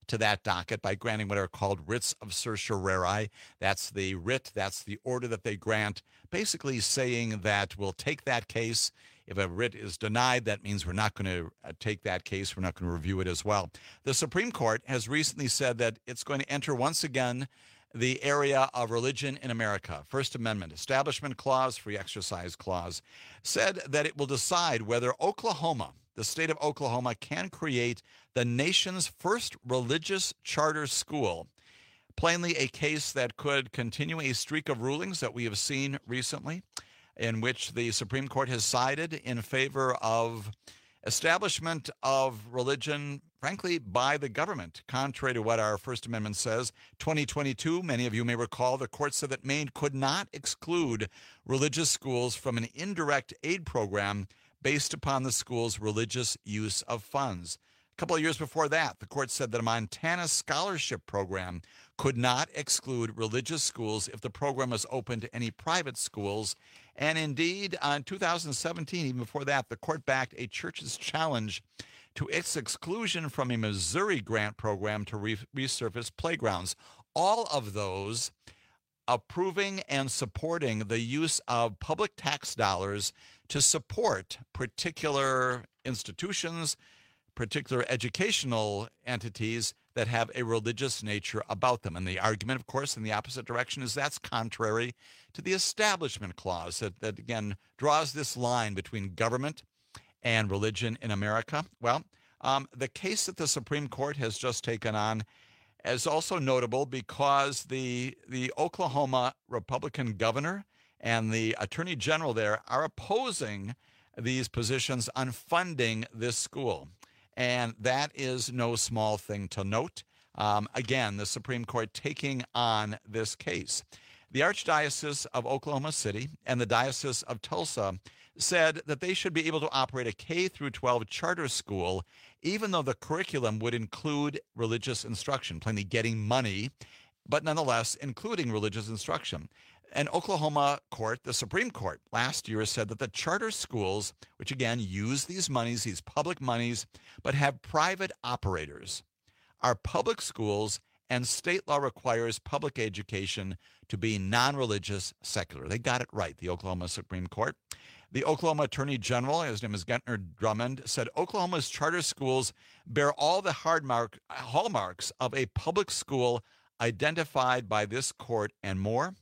to that docket by granting what are called writs of certiorari. That's the writ, that's the order that they grant, basically saying that we'll take that case. If a writ is denied, that means we're not going to take that case. We're not going to review it as well. The Supreme Court has recently said that it's going to enter once again the area of religion in America. First Amendment, Establishment Clause, Free Exercise Clause, said that it will decide whether Oklahoma, the state of Oklahoma, can create the nation's first religious charter school. Plainly a case that could continue a streak of rulings that we have seen recently, in which the Supreme Court has sided in favor of establishment of religion, frankly, by the government, contrary to what our First Amendment says. twenty twenty-two, many of you may recall, the court said that Maine could not exclude religious schools from an indirect aid program based upon the school's religious use of funds. A couple of years before that, the court said that a Montana scholarship program could not exclude religious schools if the program was open to any private schools. And indeed, in two thousand seventeen, even before that, the court backed a church's challenge to its exclusion from a Missouri grant program to re- resurface playgrounds. All of those approving and supporting the use of public tax dollars to support particular institutions, particular educational entities that have a religious nature about them. And the argument, of course, in the opposite direction is that's contrary to the Establishment Clause that, that again, draws this line between government and religion in America. Well, um, the case that the Supreme Court has just taken on is also notable because the the Oklahoma Republican governor and the attorney general there are opposing these positions on funding this school. And that is no small thing to note. Um, again, the Supreme Court taking on this case. The Archdiocese of Oklahoma City and the Diocese of Tulsa said that they should be able to operate a K through twelve charter school, even though the curriculum would include religious instruction, plainly getting money, but nonetheless including religious instruction. An Oklahoma court, the Supreme Court, last year said that the charter schools, which again use these monies, these public monies, but have private operators, are public schools, and state law requires public education to be non-religious, secular. They got it right, the Oklahoma Supreme Court. The Oklahoma Attorney General, his name is Gentner Drummond, said Oklahoma's charter schools bear all the hard mark, hallmarks of a public school identified by this court and more.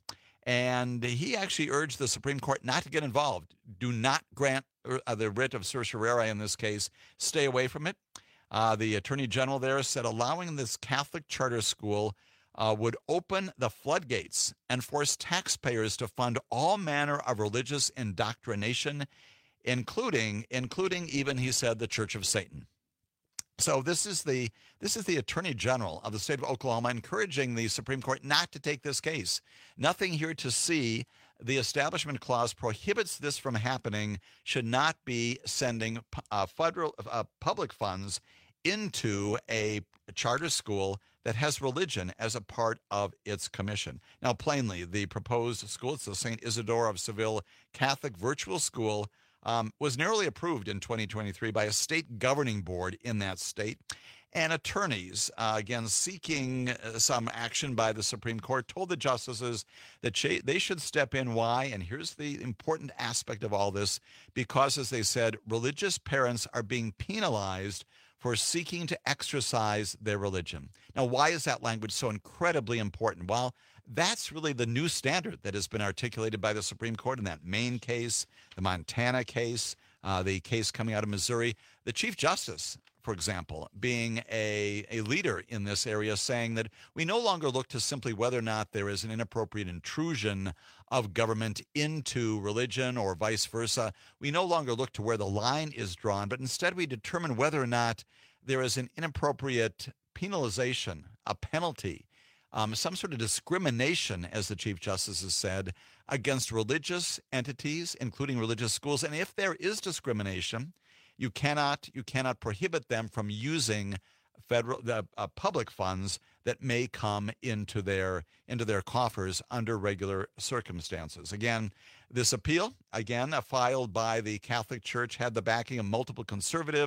And he actually urged the Supreme Court not to get involved. Do not grant the writ of certiorari in this case. Stay away from it. Uh, the Attorney General there said allowing this Catholic charter school uh, would open the floodgates and force taxpayers to fund all manner of religious indoctrination, including, including even, he said, the Church of Satan. So this is the this is the Attorney General of the state of Oklahoma encouraging the Supreme Court not to take this case. Nothing here to see. The Establishment Clause prohibits this from happening, should not be sending uh, federal uh, public funds into a charter school that has religion as a part of its commission. Now, plainly, the proposed school, it's the Saint Isidore of Seville Catholic Virtual School, Um, was narrowly approved in twenty twenty-three by a state governing board in that state. And attorneys, uh, again, seeking uh, some action by the Supreme Court, told the justices that sh- they should step in. Why? And here's the important aspect of all this, because, as they said, religious parents are being penalized for seeking to exercise their religion. Now, why is that language so incredibly important? Well, that's really the new standard that has been articulated by the Supreme Court in that Maine case, the Montana case, uh, the case coming out of Missouri. The Chief Justice, for example, being a, a leader in this area, saying that we no longer look to simply whether or not there is an inappropriate intrusion of government into religion or vice versa. We no longer look to where the line is drawn, but instead we determine whether or not there is an inappropriate penalization, a penalty, Um, some sort of discrimination, as the Chief Justice has said, against religious entities, including religious schools. And if there is discrimination, you cannot you cannot prohibit them from using federal the uh, public funds that may come into their into their coffers under regular circumstances. Again, this appeal, again, uh, filed by the Catholic Church, had the backing of multiple conservative,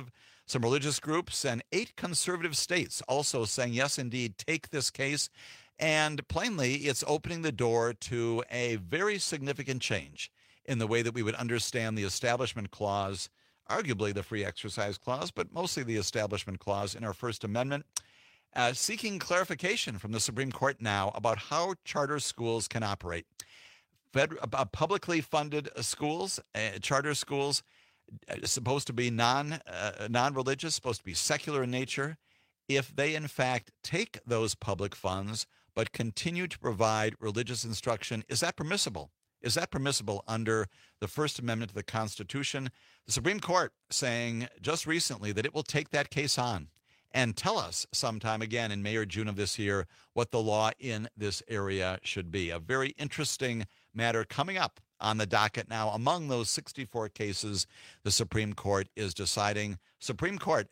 some religious groups, and eight conservative states also saying, yes, indeed, take this case. And plainly, it's opening the door to a very significant change in the way that we would understand the Establishment Clause, arguably the Free Exercise Clause, but mostly the Establishment Clause in our First Amendment, uh, seeking clarification from the Supreme Court now about how charter schools can operate. Fed, uh, publicly funded schools, uh, charter schools, uh, supposed to be non, uh, non-religious, supposed to be secular in nature, if they in fact take those public funds but continue to provide religious instruction, is that permissible? Is that permissible under the First Amendment to the Constitution? The Supreme Court saying just recently that it will take that case on and tell us sometime again in May or June of this year what the law in this area should be. A very interesting matter coming up on the docket now. Among those sixty-four cases the Supreme Court is deciding. Supreme Court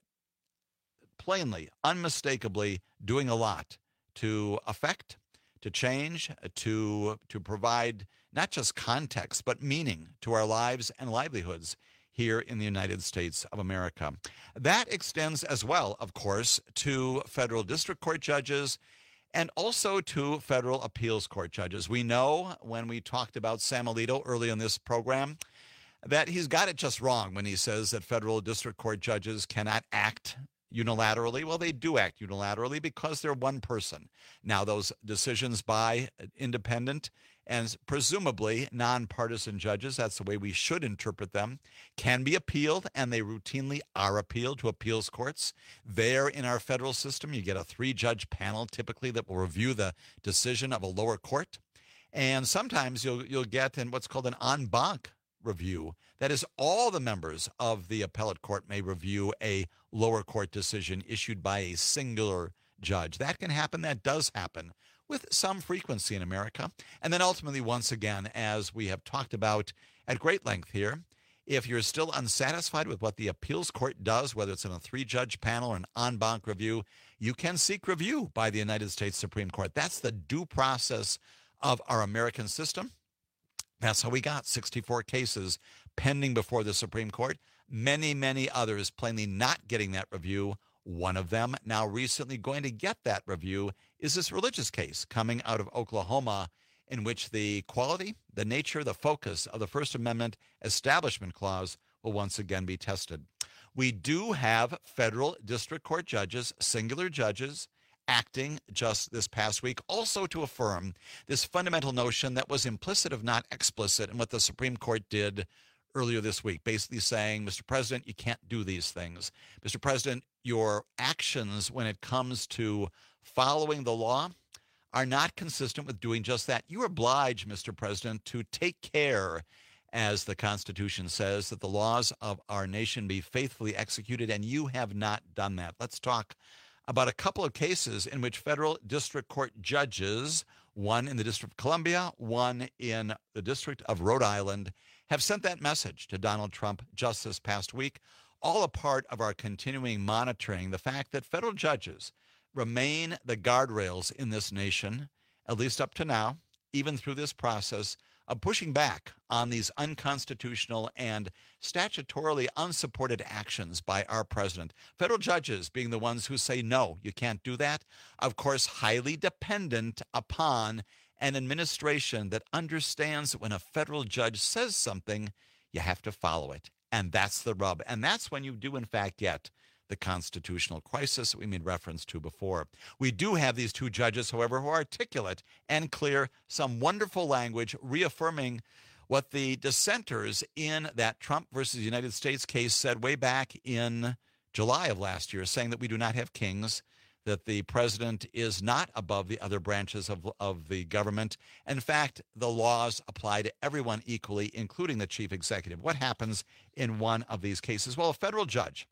plainly, unmistakably doing a lot to affect, to change, to to provide not just context, but meaning to our lives and livelihoods here in the United States of America. That extends as well, of course, to federal district court judges and also to federal appeals court judges. We know when we talked about Sam Alito early in this program that he's got it just wrong when he says that federal district court judges cannot act unilaterally. Well, they do act unilaterally because they're one person. Now, those decisions by independent and presumably nonpartisan judges, that's the way we should interpret them, can be appealed, and they routinely are appealed to appeals courts. There in our federal system, you get a three-judge panel typically that will review the decision of a lower court. And sometimes you'll you'll get in what's called an en banc review. That is, all the members of the appellate court may review a lower court decision issued by a singular judge. That can happen. That does happen with some frequency in America. And then ultimately, once again, as we have talked about at great length here, if you're still unsatisfied with what the appeals court does, whether it's in a three-judge panel or an en banc review, you can seek review by the United States Supreme Court. That's the due process of our American system. That's how we got sixty-four cases pending before the Supreme Court. Many, many others plainly not getting that review. One of them now recently going to get that review is this religious case coming out of Oklahoma, in which the quality, the nature, the focus of the First Amendment Establishment Clause will once again be tested. We do have federal district court judges, singular judges, acting just this past week, also to affirm this fundamental notion that was implicit, if not explicit, in what the Supreme Court did earlier this week, basically saying, Mister President, you can't do these things. Mister President, your actions when it comes to following the law are not consistent with doing just that. You are obliged, Mister President, to take care, as the Constitution says, that the laws of our nation be faithfully executed, and you have not done that. Let's talk about a couple of cases in which federal district court judges, one in the District of Columbia, one in the District of Rhode Island, have sent that message to Donald Trump just this past week, all a part of our continuing monitoring the fact that federal judges remain the guardrails in this nation, at least up to now, even through this process of pushing back on these unconstitutional and statutorily unsupported actions by our president. Federal judges being the ones who say, no, you can't do that. Of course, highly dependent upon an administration that understands that when a federal judge says something, you have to follow it. And that's the rub. And that's when you do, in fact, get the constitutional crisis that we made reference to before. We do have these two judges, however, who are articulate and clear, some wonderful language reaffirming what the dissenters in that Trump versus United States case said way back in July of last year, saying that we do not have kings, that the president is not above the other branches of, of the government. In fact, the laws apply to everyone equally, including the chief executive. What happens in one of these cases? Well, a federal judge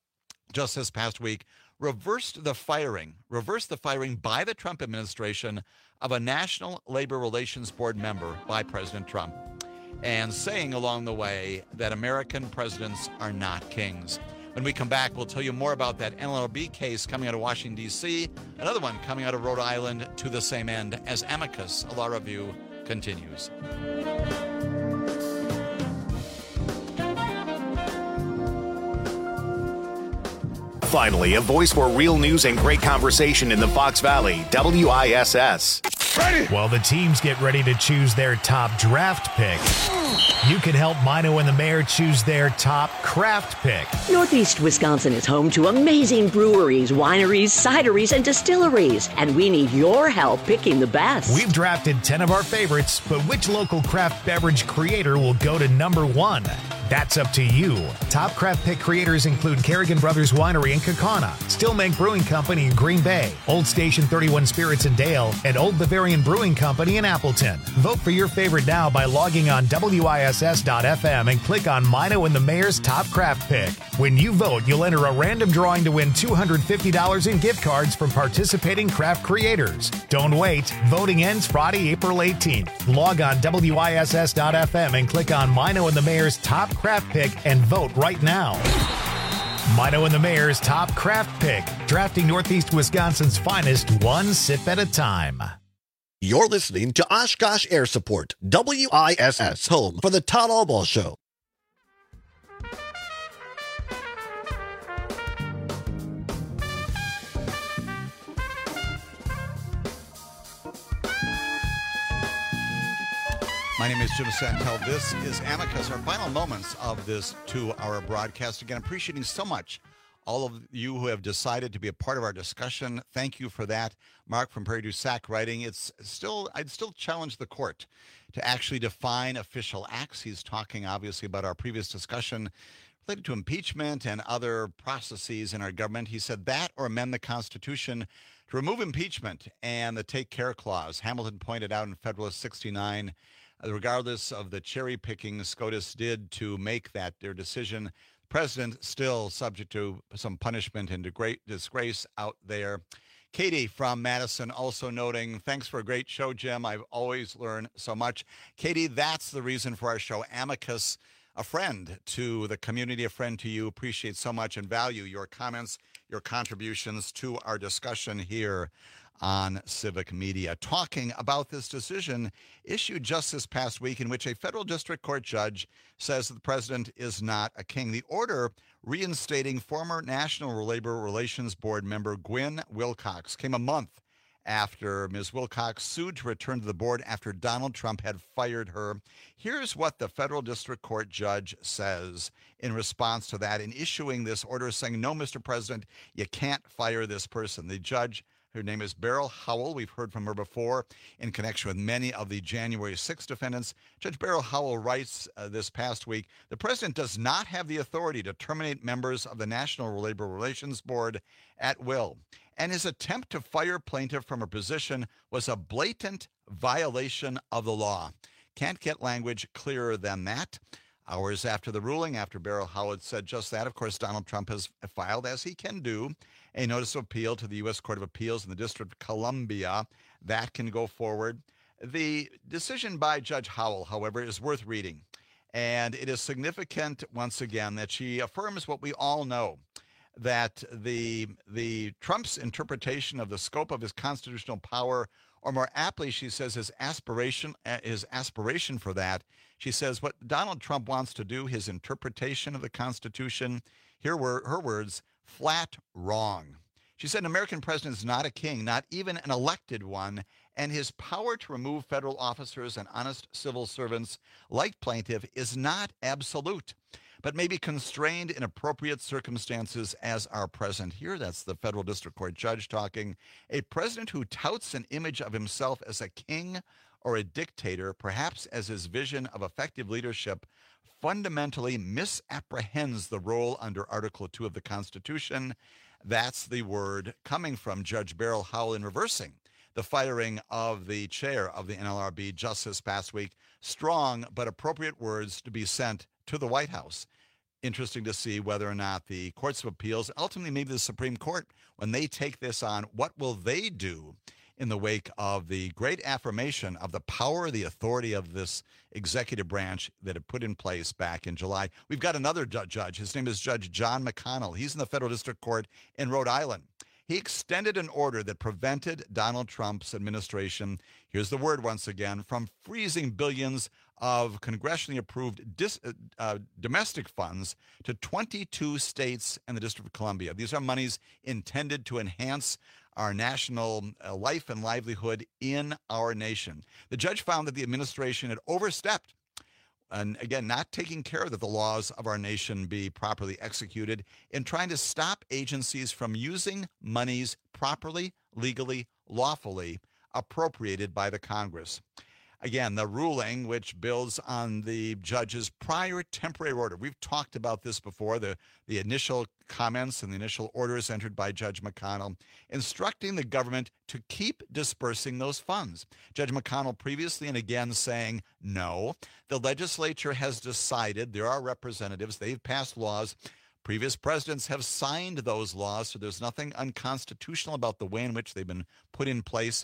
just this past week reversed the firing, reversed the firing by the Trump administration of a National Labor Relations Board member by President Trump, and saying along the way that American presidents are not kings. When we come back, we'll tell you more about that N L R B case coming out of Washington, D C, another one coming out of Rhode Island to the same end as Amicus, a law review, continues.
Finally, a voice for real news and great conversation in the Fox Valley, W I S S. Ready? While the teams get ready to choose their top draft pick, you can help Mino and the Mayor choose their top craft pick.
Northeast Wisconsin is home to amazing breweries, wineries, cideries, and distilleries, and we need your help picking the best.
We've drafted ten of our favorites, but which local craft beverage creator will go to number one? That's up to you. Top craft pick creators include Kerrigan Brothers Winery in Kaukauna, Stillmank Brewing Company in Green Bay, Old Station thirty-one Spirits in Dale, and Old Bavarian Brewing Company in Appleton. Vote for your favorite now by logging on W I S S dot F M and click on Mino and the Mayor's Top Craft Pick. When you vote, you'll enter a random drawing to win two hundred fifty dollars in gift cards from participating craft creators. Don't wait. Voting ends Friday, April eighteenth. Log on W I S S dot F M and click on Mino and the Mayor's Top Craft Pick and vote right now. Mino and the Mayor's Top Craft Pick, drafting Northeast Wisconsin's finest one sip at a time.
You're listening to Oshkosh Air Support, W I S S, home for the Todd Allball Show.
My name is Jim Santel. This is Amicus, our final moments of this two-hour broadcast. Again, appreciating so much all of you who have decided to be a part of our discussion. Thank you for that. Mark from Prairie du Sac writing, it's still, I'd still challenge the court to actually define official acts. He's talking, obviously, about our previous discussion related to impeachment and other processes in our government. He said that or amend the Constitution to remove impeachment and the take care clause. Hamilton pointed out in Federalist sixty-nine, regardless of the cherry picking SCOTUS did to make that their decision, the president still subject to some punishment and great disgrace out there. Katie from Madison also noting, thanks for a great show, Jim. I've always learned so much. Katie, that's the reason for our show. Amicus, a friend to the community, a friend to you. Appreciate so much and value your comments, your contributions to our discussion here on Civic Media, talking about this decision issued just this past week in which a federal district court judge says that the president is not a king. The order reinstating former National Labor Relations Board member Gwen Wilcox came a month after Miz Wilcox sued to return to the board after Donald Trump had fired her. Here's what the federal district court judge says in response to that in issuing this order, saying, no, Mister President, you can't fire this person. The judge, her name is Beryl Howell. We've heard from her before in connection with many of the January sixth defendants. Judge Beryl Howell writes uh, this past week, the president does not have the authority to terminate members of the National Labor Relations Board at will, and his attempt to fire plaintiff from her position was a blatant violation of the law. Can't get language clearer than that. Hours after the ruling, after Beryl Howell said just that, of course, Donald Trump has filed, as he can do, a notice of appeal to the U S Court of Appeals in the District of Columbia. That can go forward. The decision by Judge Howell, however, is worth reading. And it is significant, once again, that she affirms what we all know, that the, the Trump's interpretation of the scope of his constitutional power, or more aptly, she says his aspiration, his aspiration for that, she says what Donald Trump wants to do, his interpretation of the Constitution, here were her words, flat wrong. She said an American president is not a king, not even an elected one, and his power to remove federal officers and honest civil servants like plaintiff is not absolute, but may be constrained in appropriate circumstances as are present here. That's the federal district court judge talking. A president who touts an image of himself as a king or a dictator, perhaps as his vision of effective leadership, fundamentally misapprehends the role under Article two of the Constitution. That's the word coming from Judge Beryl Howell in reversing the firing of the chair of the N L R B just this past week. Strong but appropriate words to be sent to the White House. Interesting to see whether or not the courts of appeals, ultimately maybe the Supreme Court, when they take this on, what will they do in the wake of the great affirmation of the power, the authority of this executive branch that it put in place back in July. We've got another ju- judge. His name is Judge John McConnell. He's in the federal district court in Rhode Island. He extended an order that prevented Donald Trump's administration, here's the word once again, from freezing billions of congressionally approved dis, uh, domestic funds to twenty-two states and the District of Columbia. These are monies intended to enhance our national uh, life and livelihood in our nation. The judge found that the administration had overstepped, and again, not taking care that the laws of our nation be properly executed, in trying to stop agencies from using monies properly, legally, lawfully appropriated by the Congress. Again, the ruling, which builds on the judge's prior temporary order. We've talked about this before, the, the initial comments and the initial orders entered by Judge McConnell, instructing the government to keep dispersing those funds. Judge McConnell previously and again saying, no, the legislature has decided, there are representatives, they've passed laws, previous presidents have signed those laws, so there's nothing unconstitutional about the way in which they've been put in place.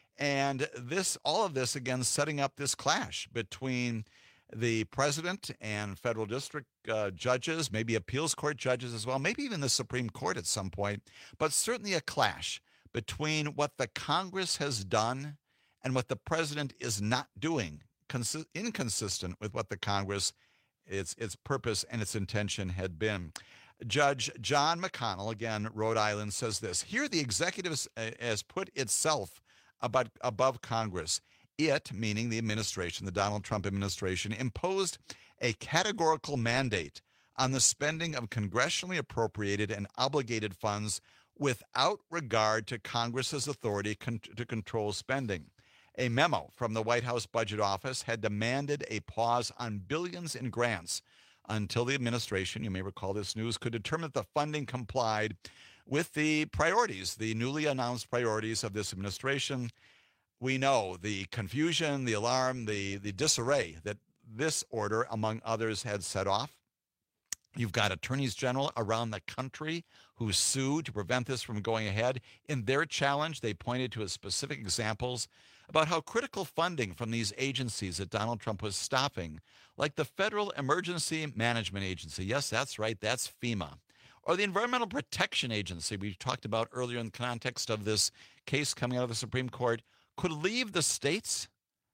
And this, all of this, again, setting up this clash between the president and federal district uh, judges, maybe appeals court judges as well, maybe even the Supreme Court at some point, but certainly a clash between what the Congress has done and what the president is not doing, consi- inconsistent with what the Congress, its its purpose and its intention had been. Judge John McConnell, again, Rhode Island, says this: here the executive has put itself About, above Congress. It, meaning the administration, the Donald Trump administration, imposed a categorical mandate on the spending of congressionally appropriated and obligated funds without regard to Congress's authority con- to control spending. A memo from the White House Budget Office had demanded a pause on billions in grants until the administration, you may recall this news, could determine that the funding complied with the priorities, the newly announced priorities of this administration. We know the confusion, the alarm, the, the disarray that this order, among others, had set off. You've got attorneys general around the country who sued to prevent this from going ahead. In their challenge, they pointed to specific examples about how critical funding from these agencies that Donald Trump was stopping, like the Federal Emergency Management Agency, yes, that's right, that's FEMA, or the Environmental Protection Agency we talked about earlier in the context of this case coming out of the Supreme Court, could leave the states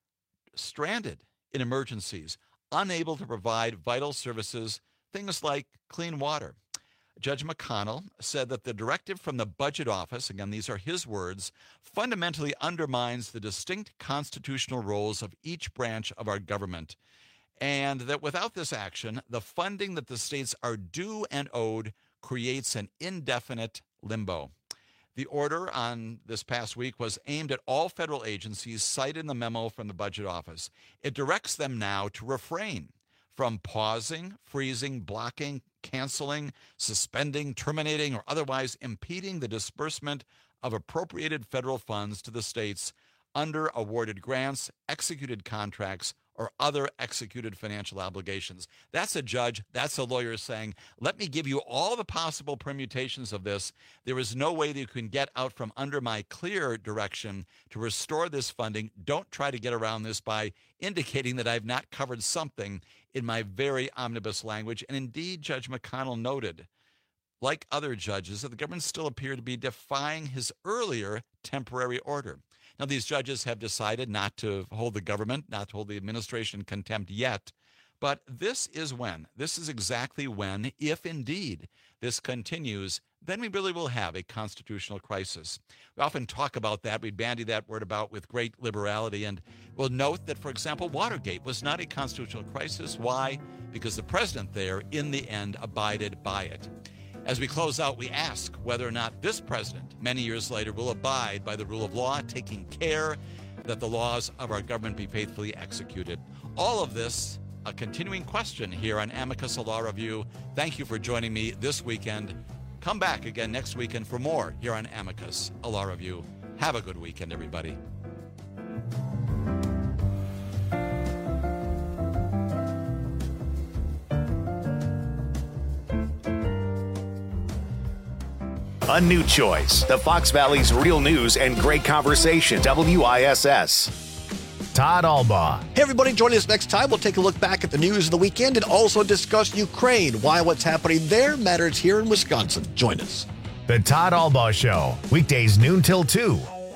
stranded in emergencies, unable to provide vital services, things like clean water. Judge McConnell said that the directive from the Budget Office, again, these are his words, fundamentally undermines the distinct constitutional roles of each branch of our government, and that without this action, the funding that the states are due and owed creates an indefinite limbo. The order on this past week was aimed at all federal agencies cited in the memo from the Budget Office. It directs them now to refrain from pausing, freezing, blocking, canceling, suspending, terminating, or otherwise impeding the disbursement of appropriated federal funds to the states under awarded grants, executed contracts, or other executed financial obligations. That's a judge, that's a lawyer saying, let me give you all the possible permutations of this. There is no way that you can get out from under my clear direction to restore this funding. Don't try to get around this by indicating that I've not covered something in my very omnibus language. And indeed, Judge McConnell noted, like other judges, that the government still appeared to be defying his earlier temporary order. Now, these judges have decided not to hold the government, not to hold the administration in contempt yet, but this is when, this is exactly when, if indeed this continues, then we really will have a constitutional crisis. We often talk about that. We bandy that word about with great liberality, and we'll note that, for example, Watergate was not a constitutional crisis. Why? Because the president there, in the end, abided by it. As we close out, we ask whether or not this president, many years later, will abide by the rule of law, taking care that the laws of our government be faithfully executed. All of this, a continuing question here on Amicus, a Law Review. Thank you for joining me this weekend. Come back again next weekend for more here on Amicus, a Law Review. Have a good weekend, everybody.
A new choice. The Fox Valley's real news and great conversation. W I S S. Todd Albaugh.
Hey, everybody, join us next time. We'll take a look back at the news of the weekend and also discuss Ukraine, why what's happening there matters here in Wisconsin. Join us.
The Todd Albaugh Show, weekdays noon till two.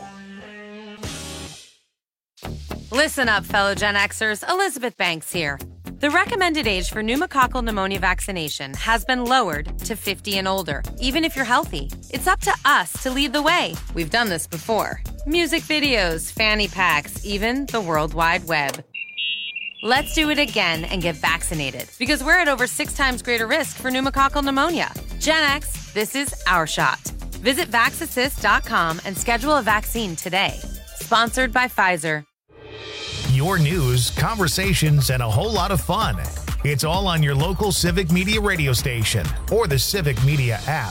Listen up, fellow Gen Xers. Elizabeth Banks here. The recommended age for pneumococcal pneumonia vaccination has been lowered to fifty and older, even if you're healthy. It's up to us to lead the way. We've done this before. Music videos, fanny packs, even the World Wide Web. Let's do it again and get vaccinated, because we're at over six times greater risk for pneumococcal pneumonia. Gen X, this is our shot. Visit vax assist dot com and schedule a vaccine today. Sponsored by Pfizer.
Your news, conversations, and a whole lot of fun. It's all on your local Civic Media radio station or the Civic Media app.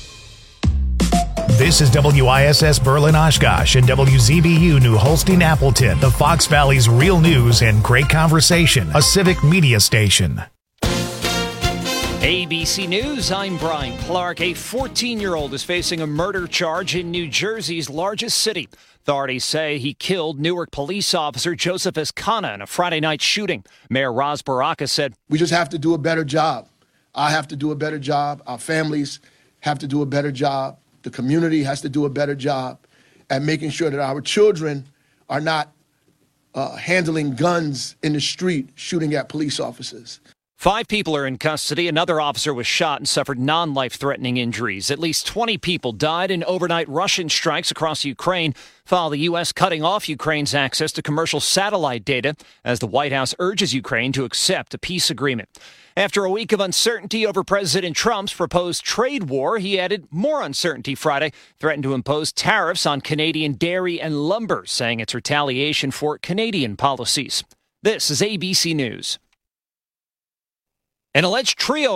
This is W I S S Berlin Oshkosh and W Z B U New Holstein Appleton, the Fox Valley's real news and great conversation, a Civic Media station.
A B C News, I'm Brian Clark. A fourteen-year-old is facing a murder charge in New Jersey's largest city. Authorities say he killed Newark police officer Joseph Escana in a Friday night shooting. Mayor Ras Baraka said,
"We just have to do a better job. I have to do a better job. Our families have to do a better job. The community has to do a better job at making sure that our children are not uh, handling guns in the street, shooting at police officers."
Five people are in custody. Another officer was shot and suffered non-life-threatening injuries. At least twenty people died in overnight Russian strikes across Ukraine, following the U S cutting off Ukraine's access to commercial satellite data as the White House urges Ukraine to accept a peace agreement. After a week of uncertainty over President Trump's proposed trade war, he added more uncertainty Friday, threatened to impose tariffs on Canadian dairy and lumber, saying it's retaliation for Canadian policies. This is A B C News. An alleged trio